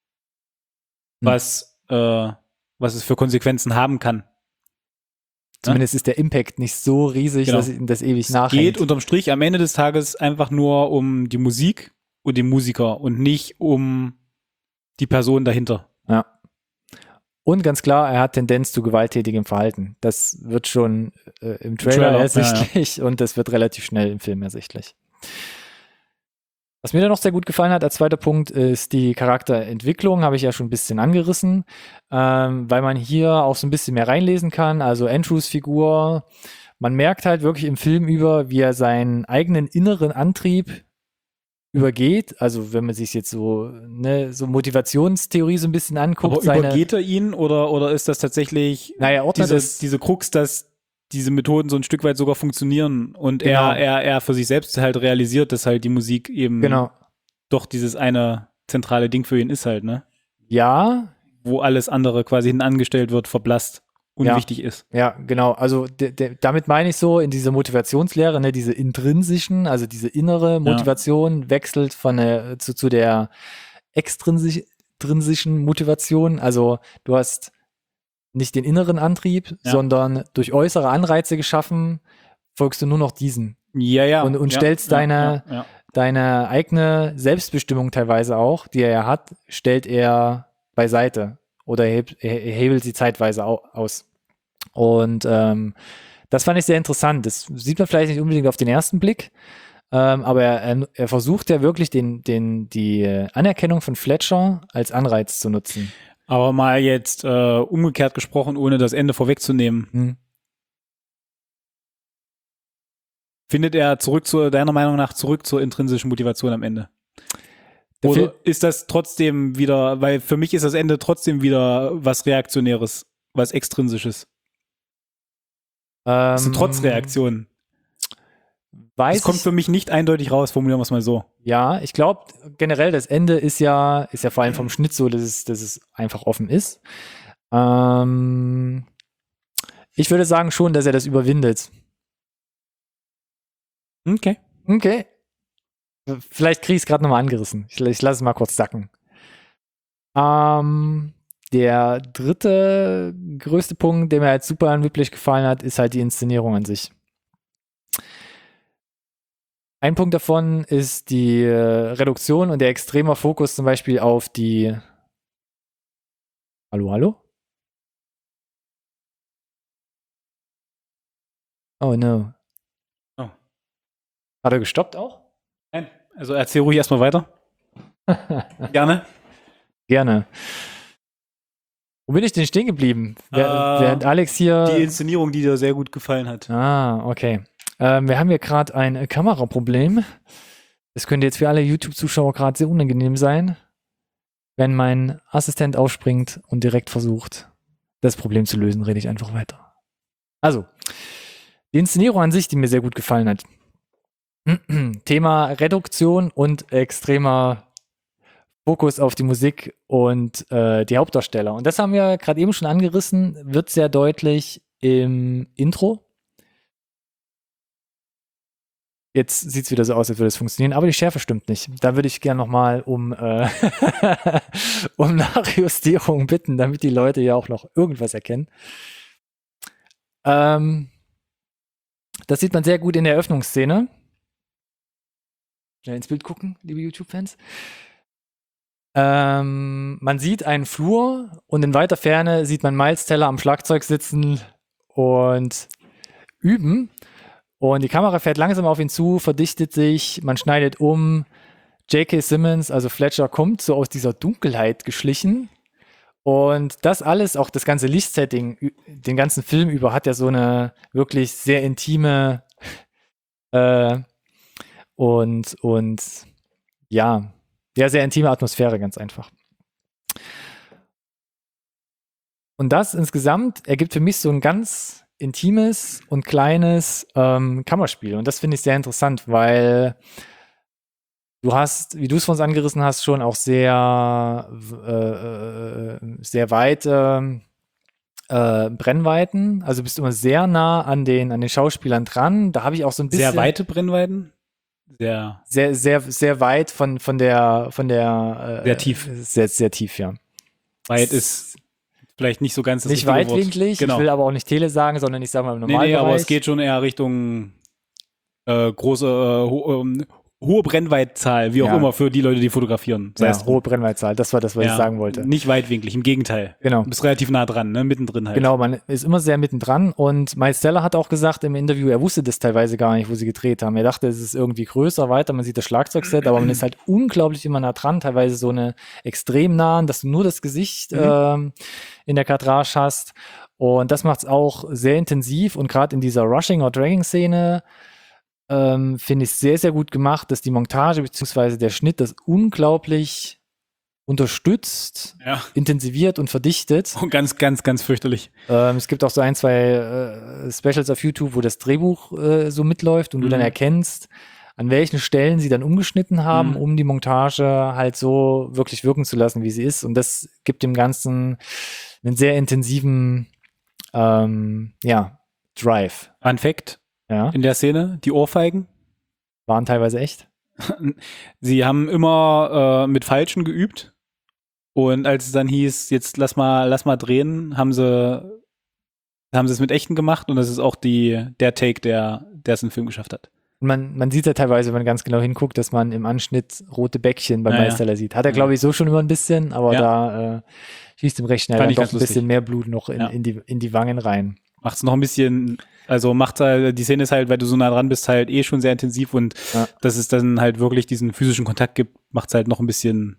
was es für Konsequenzen haben kann. Zumindest ist der Impact nicht so riesig, Genau. dass ihm das ewig Es nachhängt. geht unterm Strich am Ende des Tages einfach nur um die Musik und den Musiker und nicht um die Person dahinter. Ja. Und ganz klar, er hat Tendenz zu gewalttätigem Verhalten. Das wird schon im Trailer ersichtlich und das wird relativ schnell im Film ersichtlich. Was mir dann noch sehr gut gefallen hat als zweiter Punkt ist die Charakterentwicklung, habe ich ja schon ein bisschen angerissen, weil man hier auch so ein bisschen mehr reinlesen kann. Also Andrews Figur, man merkt halt wirklich im Film über, wie er seinen eigenen inneren Antrieb übergeht. Also wenn man sich jetzt so Motivationstheorie so ein bisschen anguckt. Aber übergeht er ihn oder ist das tatsächlich diese Krux, dass diese Methoden so ein Stück weit sogar funktionieren und genau. er für sich selbst halt realisiert, dass halt die Musik eben doch dieses eine zentrale Ding für ihn ist halt, ne? Ja. Wo alles andere quasi hinangestellt wird, verblasst, unwichtig ist. Ja, genau. Also damit meine ich so, in dieser Motivationslehre, ne, diese intrinsischen, also diese innere Motivation wechselt von zu der extrinsischen Motivation. Also du hast nicht den inneren Antrieb, sondern durch äußere Anreize geschaffen, folgst du nur noch diesen. Ja. Und stellst deine eigene Selbstbestimmung teilweise auch, die er ja hat, stellt er beiseite oder hebelt sie zeitweise aus. Und das fand ich sehr interessant. Das sieht man vielleicht nicht unbedingt auf den ersten Blick, aber er versucht ja wirklich die Anerkennung von Fletcher als Anreiz zu nutzen. Aber mal jetzt umgekehrt gesprochen, ohne das Ende vorwegzunehmen. Findet er deiner Meinung nach zurück zur intrinsischen Motivation am Ende? Oder ist das trotzdem wieder, weil für mich ist das Ende trotzdem wieder was Reaktionäres, was Extrinsisches? Das ist eine Trotzreaktion. Das kommt für mich nicht eindeutig raus, formulieren wir es mal so. Ja, ich glaube generell, das Ende ist ja vor allem vom Schnitt so, dass es einfach offen ist. Ich würde sagen schon, dass er das überwindet. Okay. Vielleicht kriege ich es gerade nochmal angerissen. Ich lasse es mal kurz sacken. Der dritte größte Punkt, der mir halt super angeblich gefallen hat, ist halt die Inszenierung an sich. Ein Punkt davon ist die Reduktion und der extreme Fokus zum Beispiel auf die Hallo? Oh no. Oh. Hat er gestoppt auch? Nein, also erzähl ruhig erstmal weiter. Gerne. Wo bin ich denn stehen geblieben? Während Alex hier... Die Inszenierung, die dir sehr gut gefallen hat. Ah, okay. Wir haben hier gerade ein Kameraproblem. Das könnte jetzt für alle YouTube-Zuschauer gerade sehr unangenehm sein, wenn mein Assistent aufspringt und direkt versucht, das Problem zu lösen, rede ich einfach weiter. Also, die Inszenierung an sich, die mir sehr gut gefallen hat. Thema Reduktion und extremer Fokus auf die Musik und die Hauptdarsteller. Und das haben wir gerade eben schon angerissen, wird sehr deutlich im Intro. Jetzt sieht es wieder so aus, als würde es funktionieren, aber die Schärfe stimmt nicht. Da würde ich gerne nochmal um Nachjustierung bitten, damit die Leute ja auch noch irgendwas erkennen. Das sieht man sehr gut in der Eröffnungsszene. Schnell ins Bild gucken, liebe YouTube-Fans. Man sieht einen Flur und in weiter Ferne sieht man Miles Teller am Schlagzeug sitzen und üben. Und die Kamera fährt langsam auf ihn zu, verdichtet sich, man schneidet um. J.K. Simmons, also Fletcher, kommt so aus dieser Dunkelheit geschlichen. Und das alles, auch das ganze Lichtsetting, den ganzen Film über, hat ja so eine wirklich sehr intime und sehr intime Atmosphäre, ganz einfach. Und das insgesamt ergibt für mich so ein ganz intimes und kleines Kammerspiel. Und das finde ich sehr interessant, weil Du hast, wie du es von uns angerissen hast, schon auch sehr, sehr weite Brennweiten. Also bist immer sehr nah an den Schauspielern dran. Da habe ich auch so ein bisschen Sehr weite Brennweiten. Sehr sehr weit von der Sehr tief. sehr, sehr tief, ja. weit ist vielleicht nicht so ganz das Nicht richtige Wort. weitwinklig, Genau. ich will aber auch nicht Tele sagen, sondern ich sage mal im Nee, Normalbereich. aber es geht schon eher Richtung hohe Brennweitzahl, wie auch Ja. immer, für die Leute, die fotografieren. Sei Ja, es hohe Brennweitzahl, das war das, was ich sagen wollte. Nicht weitwinklig, im Gegenteil. Genau. Du bist relativ nah dran, ne? Mittendrin halt. Genau, man ist immer sehr mittendran und Miles Teller hat auch gesagt im Interview, er wusste das teilweise gar nicht, wo sie gedreht haben. Er dachte, es ist irgendwie größer, weiter, man sieht das Schlagzeugset, aber man ist halt unglaublich immer nah dran, teilweise so eine extrem nahen, dass du nur das Gesicht in der Kadrage hast und das macht es auch sehr intensiv und gerade in dieser Rushing- or Dragging-Szene finde ich sehr, sehr gut gemacht, dass die Montage bzw. der Schnitt das unglaublich unterstützt, intensiviert und verdichtet. Und ganz, ganz, ganz fürchterlich. Es gibt auch so ein, zwei Specials auf YouTube, wo das Drehbuch so mitläuft und du dann erkennst, an welchen Stellen sie dann umgeschnitten haben, um die Montage halt so wirklich wirken zu lassen, wie sie ist. Und das gibt dem Ganzen einen sehr intensiven Drive. Fun Fact Ja, in der Szene, die Ohrfeigen. waren teilweise echt. Sie haben immer mit Falschen geübt. Und als es dann hieß, jetzt lass mal drehen, haben sie es mit echten gemacht und das ist auch der Take, der es im Film geschafft hat. Man sieht ja teilweise, wenn man ganz genau hinguckt, dass man im Anschnitt rote Bäckchen beim Meisterler sieht. Hat er, glaube ich, so schon immer ein bisschen, aber da schießt ihm recht schnell dann doch ein bisschen mehr Blut noch in die Wangen rein. Macht's noch ein bisschen, also macht halt, die Szene ist halt, weil du so nah dran bist, halt schon sehr intensiv und dass es dann halt wirklich diesen physischen Kontakt gibt, macht's halt noch ein bisschen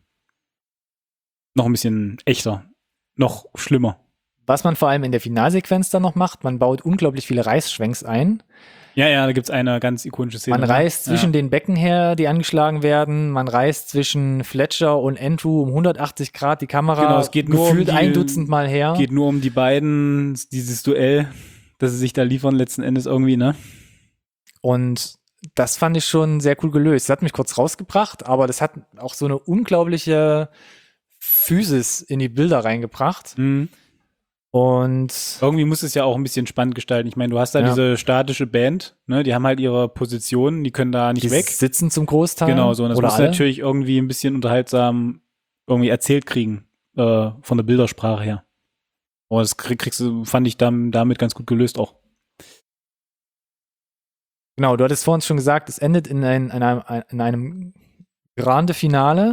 echter, noch schlimmer. Was man vor allem in der Finalsequenz dann noch macht, man baut unglaublich viele Reißschwenks ein. Ja, da gibt's eine ganz ikonische Szene. Man reißt zwischen den Becken her, die angeschlagen werden, man reißt zwischen Fletcher und Andrew um 180 Grad die Kamera es geht nur gefühlt ein Dutzend Mal her. Geht nur um die beiden, dieses Duell, das sie sich da liefern letzten Endes irgendwie, ne? Und das fand ich schon sehr cool gelöst. Das hat mich kurz rausgebracht, aber das hat auch so eine unglaubliche Physis in die Bilder reingebracht. Und irgendwie muss es ja auch ein bisschen spannend gestalten. Ich meine, du hast da diese statische Band, ne? Die haben halt ihre Position, die können da nicht weg. Die sitzen zum Großteil. Genau so. Und das oder muss natürlich irgendwie ein bisschen unterhaltsam irgendwie erzählt kriegen, von der Bildersprache her. Aber das fand ich damit ganz gut gelöst auch. Genau, du hattest vorhin schon gesagt, es endet in einem Grande Finale.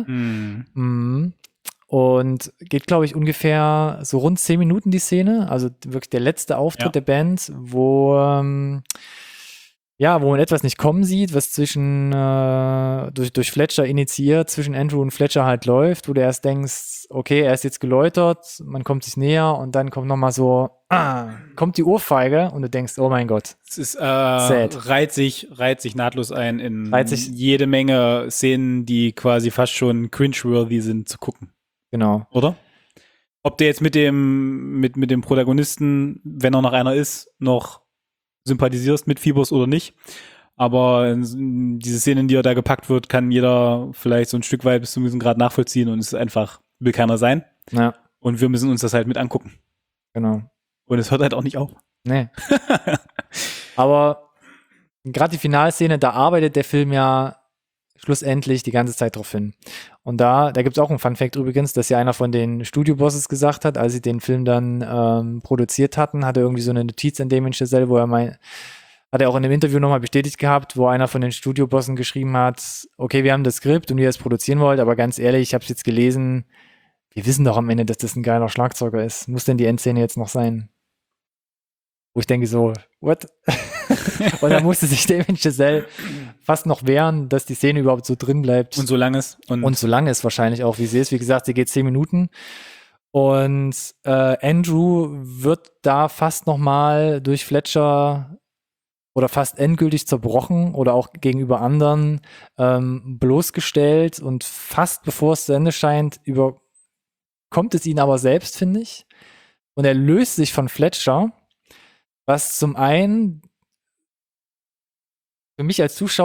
Und geht, glaube ich, ungefähr so rund 10 Minuten die Szene. Also wirklich der letzte Auftritt der Band, wo man etwas nicht kommen sieht, was durch Fletcher initiiert, zwischen Andrew und Fletcher halt läuft, wo du erst denkst, okay, er ist jetzt geläutert, man kommt sich näher und dann kommt nochmal so, kommt die Ohrfeige und du denkst, oh mein Gott. Es ist, reiht sich nahtlos ein in jede Menge Szenen, die quasi fast schon cringe-worthy sind zu gucken. Genau. Oder? Ob der jetzt mit dem Protagonisten, wenn er noch einer ist, noch sympathisierst, mitfieberst oder nicht. Aber diese Szene, in die er da gepackt wird, kann jeder vielleicht so ein Stück weit bis zu einem gewissen Grad nachvollziehen und es ist einfach, will keiner sein. Ja. Und wir müssen uns das halt mit angucken. Genau. Und es hört halt auch nicht auf. Nee. Aber gerade die Finalszene, da arbeitet der Film ja schlussendlich die ganze Zeit drauf hin. Und da gibt es auch einen Funfact übrigens, dass ja einer von den Studiobosses gesagt hat, als sie den Film dann produziert hatten, hat er irgendwie so eine Notiz an Damien Chazelle, wo hat er auch in dem Interview nochmal bestätigt gehabt, wo einer von den Studiobossen geschrieben hat, okay, wir haben das Skript und wie ihr es produzieren wollt, aber ganz ehrlich, ich habe es jetzt gelesen, wir wissen doch am Ende, dass das ein geiler Schlagzeuger ist. Muss denn die Endszene jetzt noch sein? Wo ich denke so, what? Und dann musste sich Damien Chazelle fast noch wehren, dass die Szene überhaupt so drin bleibt. Und so lang ist. Und so lange ist wahrscheinlich auch, wie sie ist. Wie gesagt, sie geht 10 Minuten. Und Andrew wird da fast noch mal durch Fletcher oder fast endgültig zerbrochen oder auch gegenüber anderen bloßgestellt. Und fast bevor es zu Ende scheint, kommt es ihn aber selbst, finde ich. Und er löst sich von Fletcher, was zum einen für mich als Zuschauer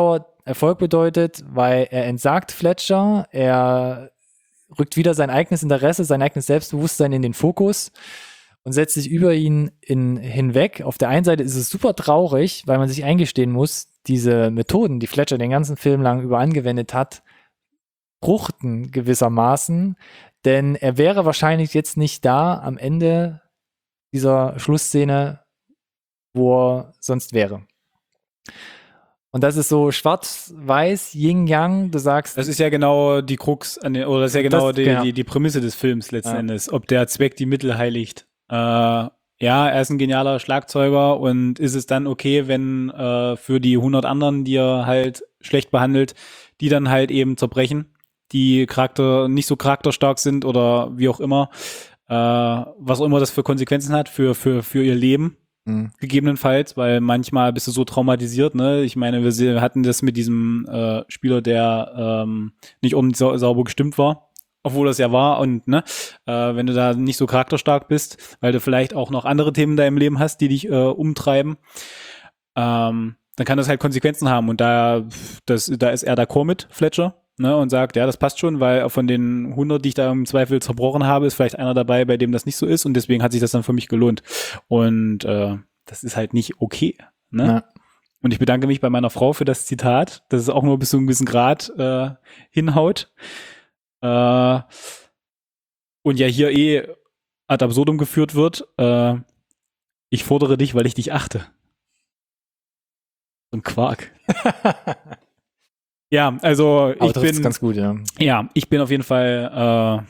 Erfolg bedeutet, weil er entsagt Fletcher, er rückt wieder sein eigenes Interesse, sein eigenes Selbstbewusstsein in den Fokus und setzt sich über ihn hinweg. Auf der einen Seite ist es super traurig, weil man sich eingestehen muss, diese Methoden, die Fletcher den ganzen Film lang über angewendet hat, fruchten gewissermaßen, denn er wäre wahrscheinlich jetzt nicht da am Ende dieser Schlussszene, wo er sonst wäre. Und das ist so schwarz-weiß, Yin-Yang, du sagst... Das ist ja genau die Krux, oder das ist ja genau die Prämisse des Films letzten Endes, ob der Zweck die Mittel heiligt. Ja, er ist ein genialer Schlagzeuger und ist es dann okay, wenn für die 100 anderen, die er halt schlecht behandelt, die dann halt eben zerbrechen, die nicht so charakterstark sind oder wie auch immer, was auch immer das für Konsequenzen hat für ihr Leben. Gegebenenfalls, weil manchmal bist du so traumatisiert, ne? Ich meine, wir hatten das mit diesem Spieler, der nicht ordentlich sauber gestimmt war, obwohl das ja war, und ne, wenn du da nicht so charakterstark bist, weil du vielleicht auch noch andere Themen in deinem Leben hast, die dich umtreiben, dann kann das halt Konsequenzen haben, und da ist er d'accord mit Fletcher, ne, und sagt, ja, das passt schon, weil von den 100, die ich da im Zweifel zerbrochen habe, ist vielleicht einer dabei, bei dem das nicht so ist, und deswegen hat sich das dann für mich gelohnt. Und das ist halt nicht okay, ne? Ja. Und ich bedanke mich bei meiner Frau für das Zitat, dass es auch nur bis zu einem gewissen Grad hinhaut. Und ja hier ad absurdum geführt wird, ich fordere dich, weil ich dich achte. So ein Quark. Ja, also aber ich bin ganz gut, ja. Ja, ich bin auf jeden Fall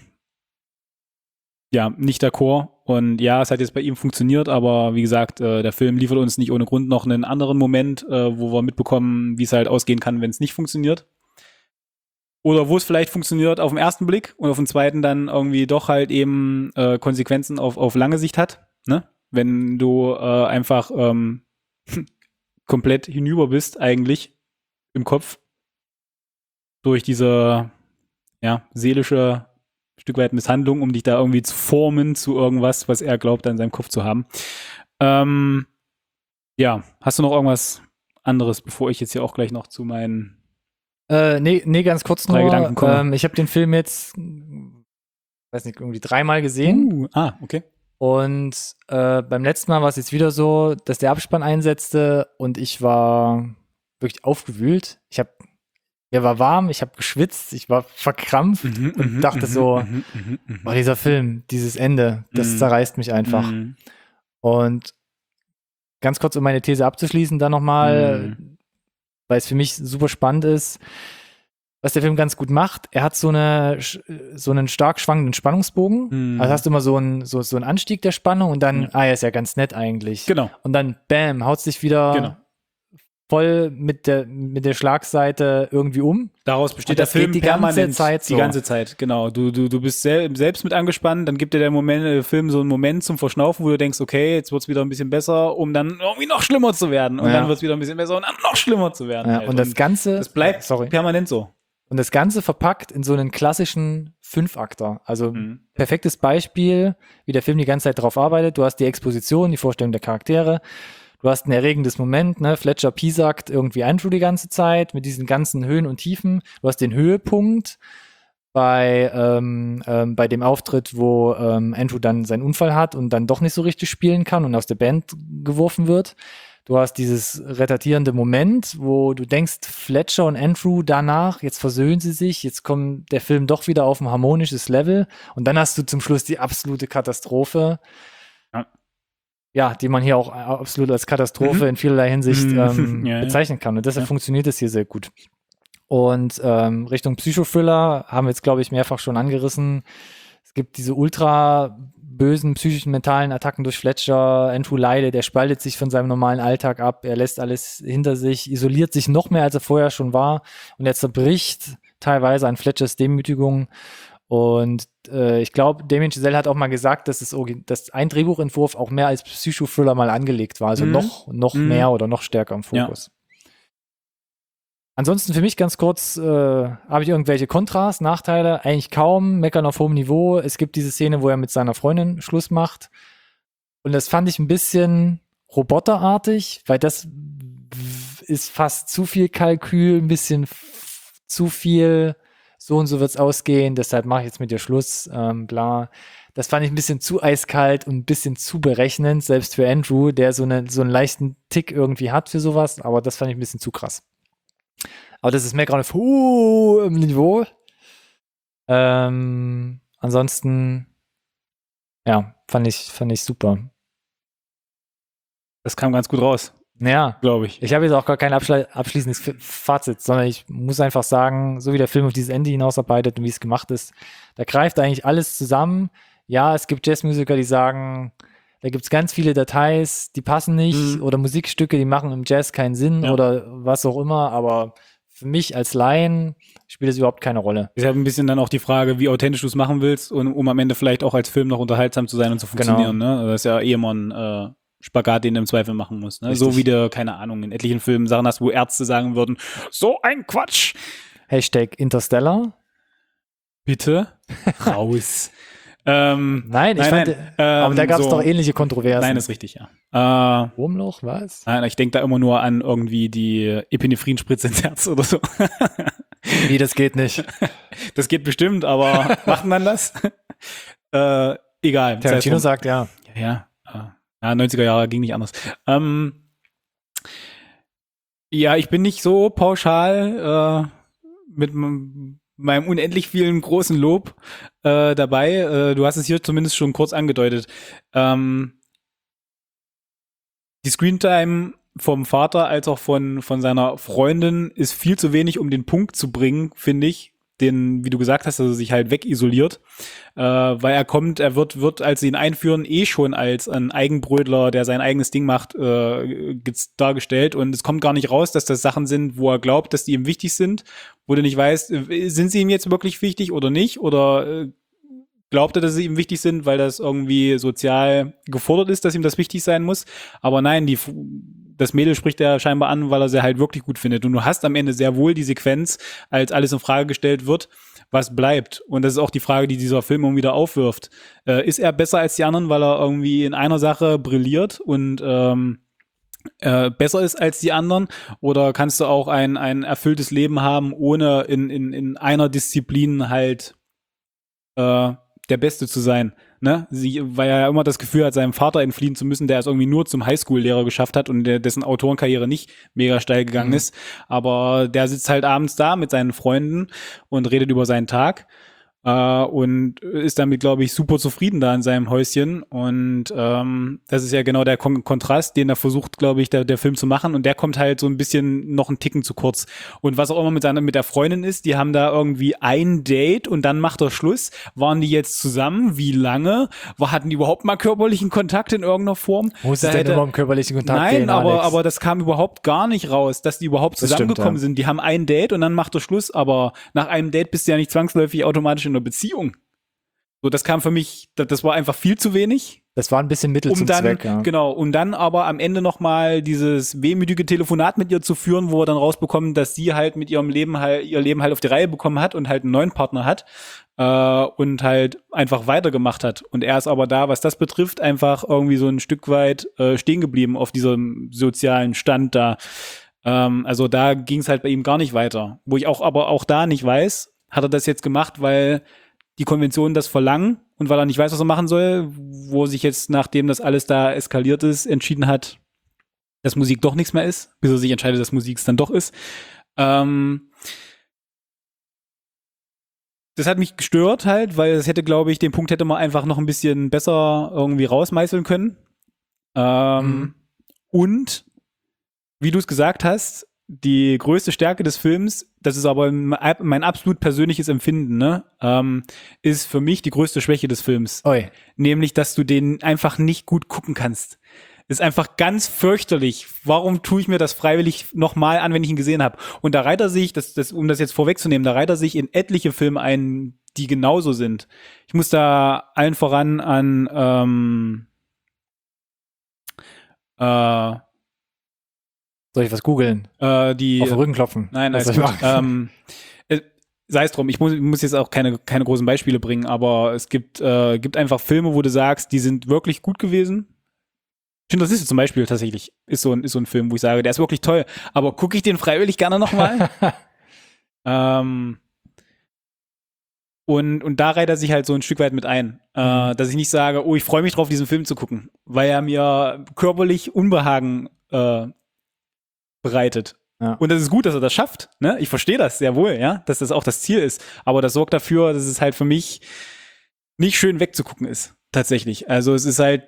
nicht d'accord, und ja, es hat jetzt bei ihm funktioniert, aber wie gesagt, der Film liefert uns nicht ohne Grund noch einen anderen Moment, wo wir mitbekommen, wie es halt ausgehen kann, wenn es nicht funktioniert. Oder wo es vielleicht funktioniert auf den ersten Blick und auf den zweiten dann irgendwie doch halt eben Konsequenzen auf lange Sicht hat, ne? Wenn du einfach komplett hinüber bist eigentlich im Kopf durch diese seelische Stück weit Misshandlung, um dich da irgendwie zu formen zu irgendwas, was er glaubt, an seinem Kopf zu haben. Ja, hast du noch irgendwas anderes, bevor ich jetzt hier auch gleich noch zu meinen nee, ganz kurz noch. Gedanken komme? Ich habe den Film jetzt, weiß nicht, irgendwie 3-mal gesehen. Okay. Und beim letzten Mal war es jetzt wieder so, dass der Abspann einsetzte und ich war wirklich aufgewühlt. Mir war warm, ich habe geschwitzt, ich war verkrampft und dachte so, dieser Film, dieses Ende, das zerreißt mich einfach. Und ganz kurz, um meine These abzuschließen, dann nochmal, weil es für mich super spannend ist, was der Film ganz gut macht. Er hat so einen stark schwankenden Spannungsbogen. Also hast du immer so einen Anstieg der Spannung und dann, er ist ja ganz nett eigentlich. Genau. Und dann, bam, haut sich wieder voll mit der Schlagseite irgendwie um. Daraus besteht der Film permanent die ganze Zeit, genau. Du bist selbst mit angespannt, dann gibt dir der Film so einen Moment zum Verschnaufen, wo du denkst, okay, jetzt wird's wieder ein bisschen besser, um dann irgendwie noch schlimmer zu werden. Und dann wird's wieder ein bisschen besser und dann noch schlimmer zu werden. Ja, halt. Und das Ganze... Das bleibt permanent so. Und das Ganze verpackt in so einen klassischen Fünfakter. Also perfektes Beispiel, wie der Film die ganze Zeit drauf arbeitet. Du hast die Exposition, die Vorstellung der Charaktere. Du hast ein erregendes Moment, ne? Fletcher piesackt irgendwie Andrew die ganze Zeit mit diesen ganzen Höhen und Tiefen. Du hast den Höhepunkt bei dem Auftritt, wo Andrew dann seinen Unfall hat und dann doch nicht so richtig spielen kann und aus der Band geworfen wird. Du hast dieses retardierende Moment, wo du denkst, Fletcher und Andrew danach, jetzt versöhnen sie sich, jetzt kommt der Film doch wieder auf ein harmonisches Level und dann hast du zum Schluss die absolute Katastrophe. Ja, die man hier auch absolut als Katastrophe in vielerlei Hinsicht bezeichnen kann. Und deshalb funktioniert es hier sehr gut. Und Richtung Psychothriller haben wir jetzt, glaube ich, mehrfach schon angerissen. Es gibt diese ultra bösen psychischen, mentalen Attacken durch Fletcher. Andrew leidet, er spaltet sich von seinem normalen Alltag ab, er lässt alles hinter sich, isoliert sich noch mehr, als er vorher schon war. Und er zerbricht teilweise an Fletchers Demütigung. Und ich glaube, Damien Chazelle hat auch mal gesagt, dass ein Drehbuchentwurf auch mehr als Psychothriller mal angelegt war. Also noch mehr oder noch stärker im Fokus. Ja. Ansonsten für mich ganz kurz, habe ich irgendwelche Kontras, Nachteile? Eigentlich kaum, meckern auf hohem Niveau. Es gibt diese Szene, wo er mit seiner Freundin Schluss macht. Und das fand ich ein bisschen roboterartig, weil das ist fast zu viel Kalkül, ein bisschen zu viel, so und so wird's ausgehen, deshalb mache ich jetzt mit dir Schluss, bla. Das fand ich ein bisschen zu eiskalt und ein bisschen zu berechnend, selbst für Andrew, der so einen leichten Tick irgendwie hat für sowas, aber das fand ich ein bisschen zu krass. Aber das ist Meckern auf hohem Niveau. Ansonsten, ja, fand ich super. Das kam ganz gut raus, Ja, glaube ich. ich habe jetzt auch gar kein abschließendes Fazit, sondern ich muss einfach sagen, so wie der Film auf dieses Ende hinausarbeitet und wie es gemacht ist, da greift eigentlich alles zusammen. Ja, es gibt Jazzmusiker, die sagen, da gibt es ganz viele Details, die passen nicht oder Musikstücke, die machen im Jazz keinen Sinn oder was auch immer, aber für mich als Laien spielt es überhaupt keine Rolle. Ich habe ein bisschen dann auch die Frage, wie authentisch du es machen willst und um am Ende vielleicht auch als Film noch unterhaltsam zu sein und zu funktionieren. Genau. Ne? Das ist ja eh immer ein Spagat, den du im Zweifel machen musst. Ne? So wie du, keine Ahnung, in etlichen Filmen Sachen hast, wo Ärzte sagen würden, so ein Quatsch. Hashtag Interstellar. Bitte raus. Nein, ich fand, aber da gab es doch ähnliche Kontroversen. Nein, ist richtig, ja. Wurmloch, was? Nein, ich denke da immer nur an irgendwie die Epinephrine-Spritze ins Herz oder so. Wie, das geht nicht. Das geht bestimmt, aber macht man das? Egal. Tarantino sagt ja. Ja, 90er Jahre ging nicht anders. Ja, ich bin nicht so pauschal mit meinem unendlich vielen großen Lob dabei. Du hast es hier zumindest schon kurz angedeutet. Die Screentime vom Vater als auch von seiner Freundin ist viel zu wenig, um den Punkt zu bringen, finde ich. Den, wie du gesagt hast, dass er sich halt wegisoliert, weil er wird, als sie ihn einführen, schon als ein Eigenbrötler, der sein eigenes Ding macht, dargestellt und es kommt gar nicht raus, dass das Sachen sind, wo er glaubt, dass die ihm wichtig sind, wo du nicht weißt, sind sie ihm jetzt wirklich wichtig oder nicht oder glaubt er, dass sie ihm wichtig sind, weil das irgendwie sozial gefordert ist, dass ihm das wichtig sein muss, aber nein, das Mädel spricht er scheinbar an, weil er sie halt wirklich gut findet. Und du hast am Ende sehr wohl die Sequenz, als alles in Frage gestellt wird, was bleibt. Und das ist auch die Frage, die dieser Film immer wieder aufwirft. Ist er besser als die anderen, weil er irgendwie in einer Sache brilliert und besser ist als die anderen? Oder kannst du auch ein erfülltes Leben haben, ohne in einer Disziplin halt der Beste zu sein? Ne? Weil er ja immer das Gefühl hat, seinem Vater entfliehen zu müssen, der es irgendwie nur zum Highschool-Lehrer geschafft hat und dessen Autorenkarriere nicht mega steil gegangen ist. Aber der sitzt halt abends da mit seinen Freunden und redet über seinen Tag und ist damit, glaube ich, super zufrieden da in seinem Häuschen. Und das ist ja genau der Kontrast, den er versucht, glaube ich, der Film zu machen. Und der kommt halt so ein bisschen noch einen Ticken zu kurz. Und was auch immer mit der Freundin ist, die haben da irgendwie ein Date und dann macht er Schluss. Waren die jetzt zusammen? Wie lange? Hatten die überhaupt mal körperlichen Kontakt in irgendeiner Form? Muss es denn überhaupt körperlichen Kontakt Nein, gehen, Alex? aber das kam überhaupt gar nicht raus, dass die überhaupt zusammengekommen sind. Die haben ein Date und dann macht er Schluss, aber nach einem Date bist du ja nicht zwangsläufig automatisch in einer Beziehung. So, das kam für mich, das war einfach viel zu wenig. Das war ein bisschen Mittel zum Zweck, ja. Genau, um dann aber am Ende nochmal dieses wehmütige Telefonat mit ihr zu führen, wo wir dann rausbekommen, dass sie halt mit ihr Leben halt auf die Reihe bekommen hat und halt einen neuen Partner hat und halt einfach weitergemacht hat. Und er ist aber da, was das betrifft, einfach irgendwie so ein Stück weit stehen geblieben auf diesem sozialen Stand da. Also da ging es halt bei ihm gar nicht weiter. Wo ich aber auch da nicht weiß, hat er das jetzt gemacht, weil die Konventionen das verlangen und weil er nicht weiß, was er machen soll, wo er sich jetzt, nachdem das alles da eskaliert ist, entschieden hat, dass Musik doch nichts mehr ist, bis er sich entscheidet, dass Musik es dann doch ist. Das hat mich gestört halt, weil es hätte, glaube ich, den Punkt hätte man einfach noch ein bisschen besser irgendwie rausmeißeln können. Und, wie du es gesagt hast, die größte Stärke des Films, das ist aber mein absolut persönliches Empfinden, ne, ist für mich die größte Schwäche des Films. Oi. Nämlich, dass du den einfach nicht gut gucken kannst. Ist einfach ganz fürchterlich. Warum tue ich mir das freiwillig nochmal an, wenn ich ihn gesehen habe? Und da reiht er sich, um das jetzt vorwegzunehmen, da reiht er sich in etliche Filme ein, die genauso sind. Ich muss da allen voran an soll ich was googeln? Auf den Rücken klopfen? Nein, alles gut. Sei es drum, ich muss jetzt auch keine großen Beispiele bringen, aber es gibt einfach Filme, wo du sagst, die sind wirklich gut gewesen. Schindlers Liste zum Beispiel tatsächlich ist so ein Film, wo ich sage, der ist wirklich toll, aber gucke ich den freiwillig gerne nochmal? Und da reiht er sich halt so ein Stück weit mit ein, dass ich nicht sage, oh, ich freue mich drauf, diesen Film zu gucken, weil er mir körperlich Unbehagen bereitet. Ja. Und das ist gut, dass er das schafft. Ne? Ich verstehe das sehr wohl, ja, dass das auch das Ziel ist. Aber das sorgt dafür, dass es halt für mich nicht schön wegzugucken ist, tatsächlich. Also es ist halt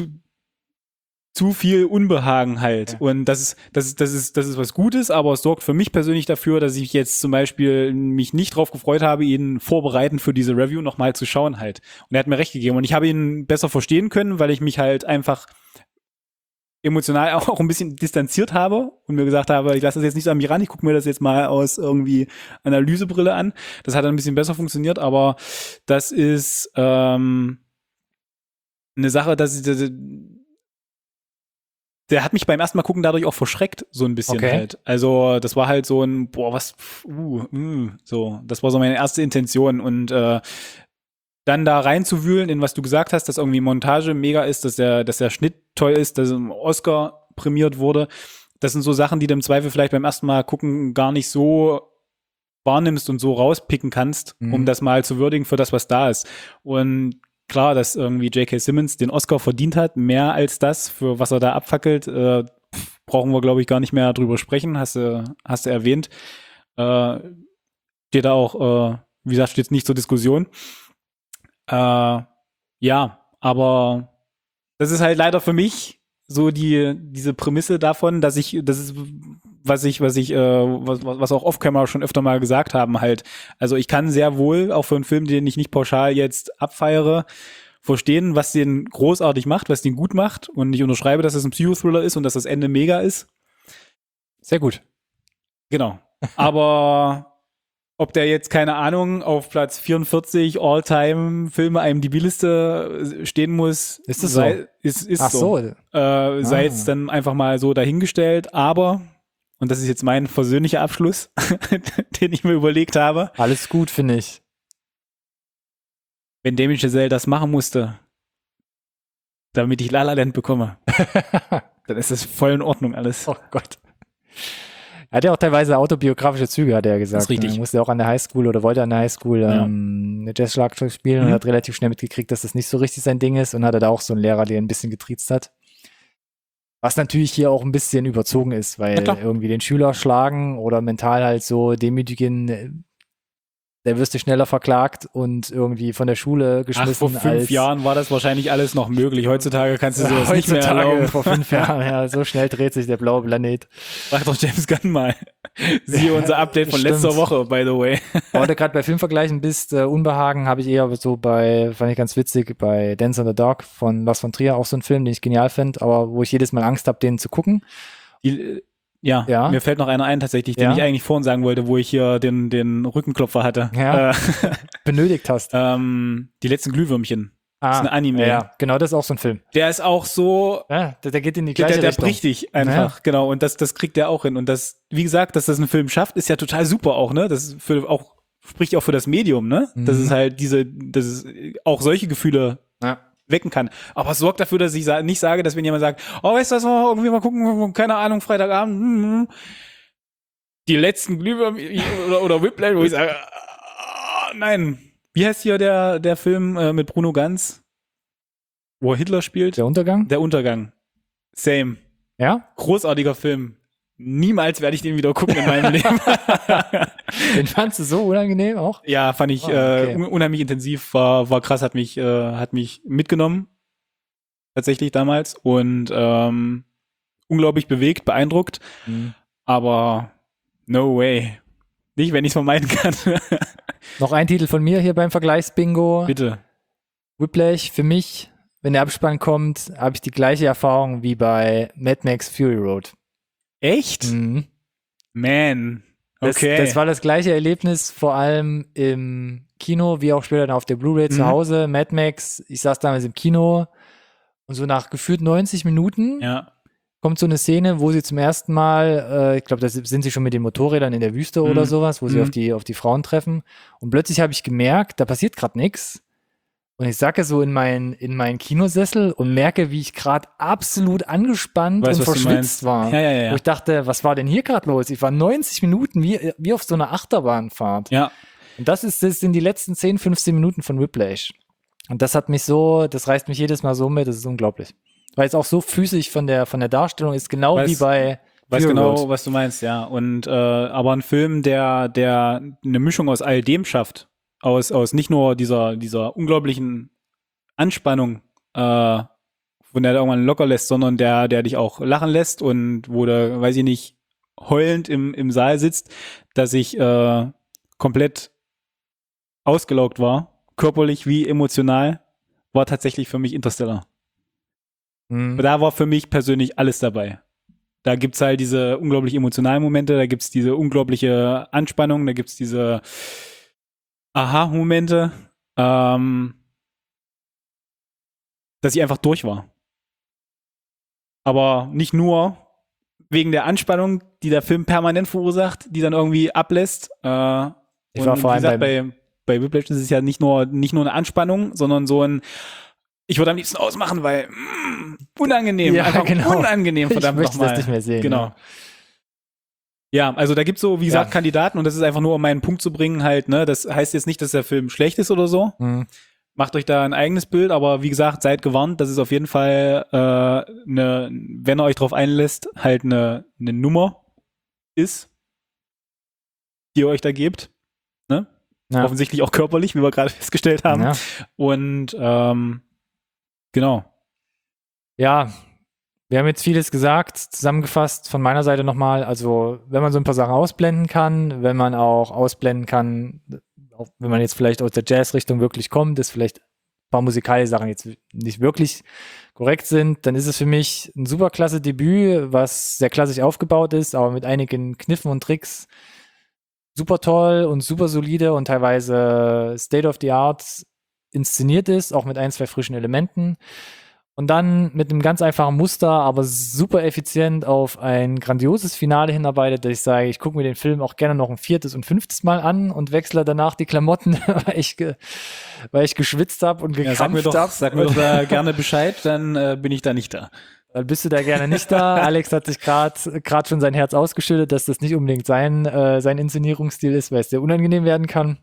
zu viel Unbehagen halt. Ja. Und das ist was Gutes, aber es sorgt für mich persönlich dafür, dass ich jetzt zum Beispiel mich nicht drauf gefreut habe, ihn vorbereitend für diese Review nochmal zu schauen halt. Und er hat mir recht gegeben. Und ich habe ihn besser verstehen können, weil ich mich halt einfach emotional auch ein bisschen distanziert habe und mir gesagt habe, ich lasse das jetzt nicht so an mich ran, ich gucke mir das jetzt mal aus irgendwie Analysebrille an. Das hat dann ein bisschen besser funktioniert, aber das ist eine Sache, der hat mich beim ersten Mal gucken dadurch auch verschreckt, so ein bisschen halt. Also das war halt so ein, so. Das war so meine erste Intention und dann da reinzuwühlen in was du gesagt hast, dass irgendwie Montage mega ist, dass der Schnitt toll ist, dass ein Oscar prämiert wurde. Das sind so Sachen, die du im Zweifel vielleicht beim ersten Mal gucken gar nicht so wahrnimmst und so rauspicken kannst, um das mal zu würdigen für das, was da ist. Und klar, dass irgendwie J.K. Simmons den Oscar verdient hat, mehr als das, für was er da abfackelt, brauchen wir, glaube ich, gar nicht mehr drüber sprechen, hast du erwähnt. Steht da auch, wie gesagt, steht nicht zur Diskussion. Ja, aber das ist halt leider für mich so diese Prämisse davon, was auch Off-Camera schon öfter mal gesagt haben halt. Also ich kann sehr wohl auch für einen Film, den ich nicht pauschal jetzt abfeiere, verstehen, was den großartig macht, was den gut macht und ich unterschreibe, dass es ein Psychothriller ist und dass das Ende mega ist. Sehr gut. Genau. Aber ob der jetzt, keine Ahnung, auf Platz 44 All-Time-Filme IMDb-Liste stehen muss, ist es so? Ist Ach so. Sei jetzt dann einfach mal so dahingestellt, aber, und das ist jetzt mein persönlicher Abschluss, den ich mir überlegt habe. Alles gut, finde ich. Wenn Damien Chazelle das machen musste, damit ich La La Land bekomme, dann ist das voll in Ordnung alles. Oh Gott. Er hat ja auch teilweise autobiografische Züge, hat er gesagt. Das ist richtig. Er musste auch an der Highschool oder wollte an der Highschool Jazz-Schlagzeug spielen und hat relativ schnell mitgekriegt, dass das nicht so richtig sein Ding ist und hatte da auch so einen Lehrer, der ein bisschen getriezt hat. Was natürlich hier auch ein bisschen überzogen ist, weil irgendwie den Schüler schlagen oder mental halt so demütigen, der wirst du schneller verklagt und irgendwie von der Schule geschmissen. Vor 5 Jahren war das wahrscheinlich alles noch möglich. Heutzutage kannst du sowas nicht mehr erlauben. Vor 5 Jahren, ja, so schnell dreht sich der blaue Planet. Frag doch James Gunn mal. Siehe unser Update von letzter Woche, by the way. Weil du gerade bei Filmvergleichen bist, Unbehagen habe ich eher so fand ich ganz witzig, bei Dance in the Dark von Lars von Trier, auch so ein Film, den ich genial finde, aber wo ich jedes Mal Angst habe, den zu gucken. Ja, mir fällt noch einer ein tatsächlich, den ich eigentlich vorhin sagen wollte, wo ich hier den Rückenklopfer hatte. Ja. Benötigt hast. Die letzten Glühwürmchen. Das ist ein Anime. Ja, genau, das ist auch so ein Film. Der ist auch so. Ja, der geht in die gleiche Richtung. Der bricht dich einfach, genau. Und das kriegt der auch hin. Und das, wie gesagt, dass das ein Film schafft, ist ja total super auch, ne? Das ist spricht auch für das Medium, ne? Das ist halt dass es auch solche Gefühle wecken kann. Aber es sorgt dafür, dass ich nicht sage, dass wenn jemand sagt, oh, weißt du was, mal irgendwie mal gucken, keine Ahnung, Freitagabend, die letzten Glühwürmchen oder Whiplash, wo ich sage, nein. Wie heißt hier der Film mit Bruno Ganz, wo Hitler spielt? Der Untergang? Der Untergang. Same. Ja? Großartiger Film. Niemals werde ich den wieder gucken in meinem Leben. Den fandst du so unangenehm auch? Ja, fand ich unheimlich intensiv, war krass, hat mich mitgenommen. Tatsächlich damals. Und unglaublich bewegt, beeindruckt. Aber no way. Nicht, wenn ich es vermeiden kann. Noch ein Titel von mir hier beim Vergleichsbingo. Bitte. Whiplash, für mich, wenn der Abspann kommt, habe ich die gleiche Erfahrung wie bei Mad Max Fury Road. Echt? Man. Okay. Das war das gleiche Erlebnis, vor allem im Kino, wie auch später dann auf der Blu-ray zu Hause. Mad Max, ich saß damals im Kino und so nach gefühlt 90 Minuten kommt so eine Szene, wo sie zum ersten Mal, ich glaube, da sind sie schon mit den Motorrädern in der Wüste oder sowas, wo sie auf die Frauen treffen. Und plötzlich habe ich gemerkt, da passiert gerade nichts. Und ich sacke so in meinen Kinosessel und merke, wie ich gerade absolut angespannt Weißt, und was du verschwitzt meinst? war. Ja. Wo ich dachte, was war denn hier gerade los? Ich war 90 Minuten wie auf so einer Achterbahnfahrt. Ja, Und das sind die letzten 10, 15 Minuten von Whiplash. Und das reißt mich jedes Mal so mit, das ist unglaublich. Weil es auch so physisch von der Darstellung ist, genau wie bei weiß Fury genau, Road. was du meinst, ja. Und aber ein Film, der eine Mischung aus all dem schafft, aus nicht nur dieser unglaublichen Anspannung, von der du irgendwann locker lässt, sondern der dich auch lachen lässt und wo du, weiß ich nicht, heulend im Saal sitzt, dass ich komplett ausgelaugt war, körperlich wie emotional, war tatsächlich für mich Interstellar. Mhm. Da war für mich persönlich alles dabei. Da gibt's halt diese unglaublich emotionalen Momente, da gibt's diese unglaubliche Anspannung, da gibt's diese Aha-Momente, dass ich einfach durch war. Aber nicht nur wegen der Anspannung, die der Film permanent verursacht, die dann irgendwie ablässt. Ich war und vor wie allem gesagt, bei Whiplash ist es ja nicht nur eine Anspannung, sondern so ein ich würde am liebsten ausmachen, weil unangenehm, Ja, einfach genau. unangenehm, verdammt Ich möchte nochmal. das nicht mehr sehen. Genau. Ja, also da gibt's so, wie gesagt, Kandidaten und das ist einfach nur, um meinen Punkt zu bringen halt, ne, das heißt jetzt nicht, dass der Film schlecht ist oder so. Mhm. Macht euch da ein eigenes Bild, aber wie gesagt, seid gewarnt, das ist auf jeden Fall wenn ihr euch drauf einlässt, halt eine Nummer ist, die ihr euch da gebt, ne? Ja. Offensichtlich auch körperlich, wie wir gerade festgestellt haben. Ja. Und genau. Ja, wir haben jetzt vieles gesagt, zusammengefasst von meiner Seite nochmal, also wenn man so ein paar Sachen ausblenden kann, wenn man auch ausblenden kann, auch wenn man jetzt vielleicht aus der Jazz-Richtung wirklich kommt, dass vielleicht ein paar musikalische Sachen jetzt nicht wirklich korrekt sind, dann ist es für mich ein super klasse Debüt, was sehr klassisch aufgebaut ist, aber mit einigen Kniffen und Tricks super toll und super solide und teilweise State of the Art inszeniert ist, auch mit ein, zwei frischen Elementen. Und dann mit einem ganz einfachen Muster, aber super effizient auf ein grandioses Finale hinarbeitet, dass ich sage, ich gucke mir den Film auch gerne noch ein 4. und 5. Mal an und wechsle danach die Klamotten, weil ich geschwitzt habe und gekrampft habe. Sag mir doch da gerne Bescheid, dann bin ich da nicht da. Dann bist du da gerne nicht da. Alex hat sich gerade schon sein Herz ausgeschüttet, dass das nicht unbedingt sein Inszenierungsstil ist, weil es sehr unangenehm werden kann.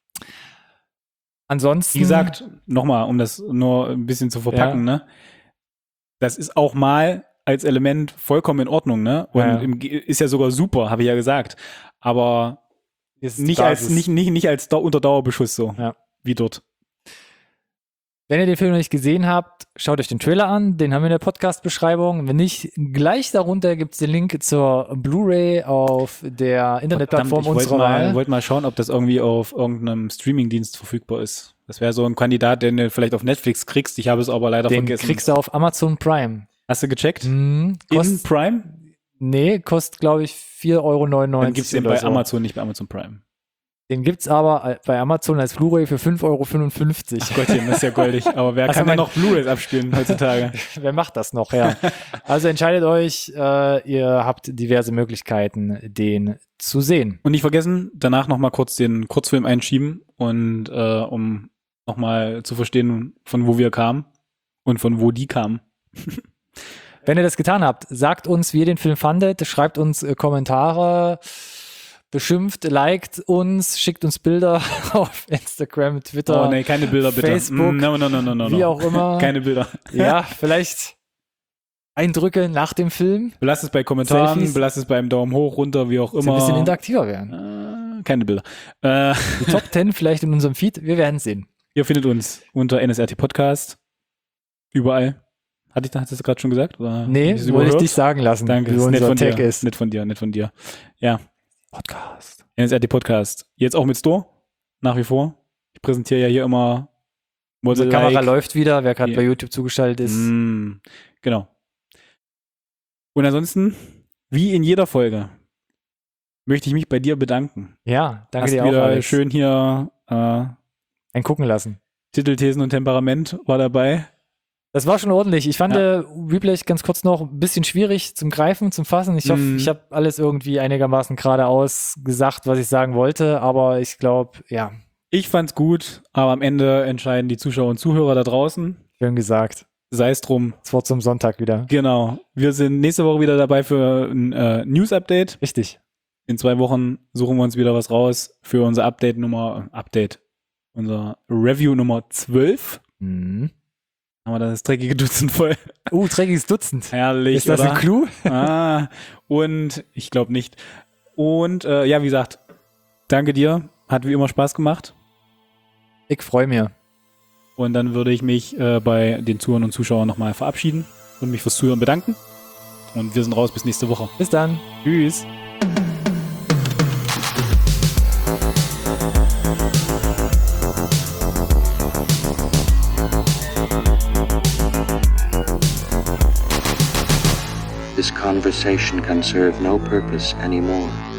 Ansonsten. Wie gesagt, nochmal, um das nur ein bisschen zu verpacken, ne? Das ist auch mal als Element vollkommen in Ordnung, ne? Und ist ja sogar super, habe ich ja gesagt. Aber nicht als unter Dauerbeschuss so, wie dort. Wenn ihr den Film noch nicht gesehen habt, schaut euch den Trailer an, den haben wir in der Podcast-Beschreibung. Wenn nicht, gleich darunter gibt es den Link zur Blu-ray auf der Internetplattform unserer Wahl. Ich wollte mal schauen, ob das irgendwie auf irgendeinem Streamingdienst verfügbar ist. Das wäre so ein Kandidat, den du vielleicht auf Netflix kriegst. Ich habe es aber leider vergessen. Den kriegst du auf Amazon Prime. Hast du gecheckt? In Prime? Nee, kostet, glaube ich, 4,99 € Dann gibt's den bei so. Amazon, nicht bei Amazon Prime. Den gibt's aber bei Amazon als Blu-ray für 5,55 €. Ach Gottchen, das ist ja goldig. Aber wer kann denn noch Blu-rays abspielen heutzutage? Wer macht das noch, ja. Also entscheidet euch, ihr habt diverse Möglichkeiten, den zu sehen. Und nicht vergessen, danach nochmal kurz den Kurzfilm einschieben und um nochmal zu verstehen, von wo wir kamen und von wo die kamen. Wenn ihr das getan habt, sagt uns, wie ihr den Film fandet, schreibt uns Kommentare, beschimpft, liked uns, schickt uns Bilder auf Instagram, Twitter, oh nee, keine Bilder bitte. Facebook, No. wie auch immer. Keine Bilder. Ja, vielleicht Eindrücke nach dem Film. Belasst es bei Kommentaren, Selfies. belasst es beim Daumen hoch, runter, wie auch immer. Ein bisschen interaktiver werden. Keine Bilder. Die Top 10 vielleicht in unserem Feed, wir werden es sehen. Ihr findet uns unter NSRT Podcast. Überall. Hast du das gerade schon gesagt? Oder nee, wollte ich dich sagen lassen. Danke, wie ist nett unser von Tag dir. ist. Nett von dir. Ja. Podcast. NSRT Podcast. Jetzt auch mit Store. Nach wie vor. Ich präsentiere ja hier immer Unsere Kamera läuft wieder, wer gerade bei YouTube zugeschaltet ist. Genau. Und ansonsten, wie in jeder Folge, möchte ich mich bei dir bedanken. Ja, danke Hast dir auch, wieder Alex. schön hier ein gucken lassen. Titel, Thesen und Temperament war dabei. Das war schon ordentlich. Ich fand Whiplash ganz kurz noch ein bisschen schwierig zum Greifen, zum Fassen. Ich hoffe, ich habe alles irgendwie einigermaßen geradeaus gesagt, was ich sagen wollte. Aber ich glaube, ja, Ich fand's gut, aber am Ende entscheiden die Zuschauer und Zuhörer da draußen. Schön gesagt. Sei es drum. Das Wort zum Sonntag wieder. Genau. Wir sind nächste Woche wieder dabei für ein News-Update. Richtig. In 2 Wochen suchen wir uns wieder was raus für unser unser Review Nummer 12. Mhm. Haben wir das dreckige Dutzend voll. Dreckiges Dutzend. Herrlich, Ist das oder? ein Clou? Und ich glaube nicht. Und ja, wie gesagt, danke dir. Hat wie immer Spaß gemacht. Ich freue mich. Und dann würde ich mich bei den Zuhörern und Zuschauern nochmal verabschieden und mich fürs Zuhören bedanken. Und wir sind raus bis nächste Woche. Bis dann. Tschüss. This conversation can serve no purpose anymore.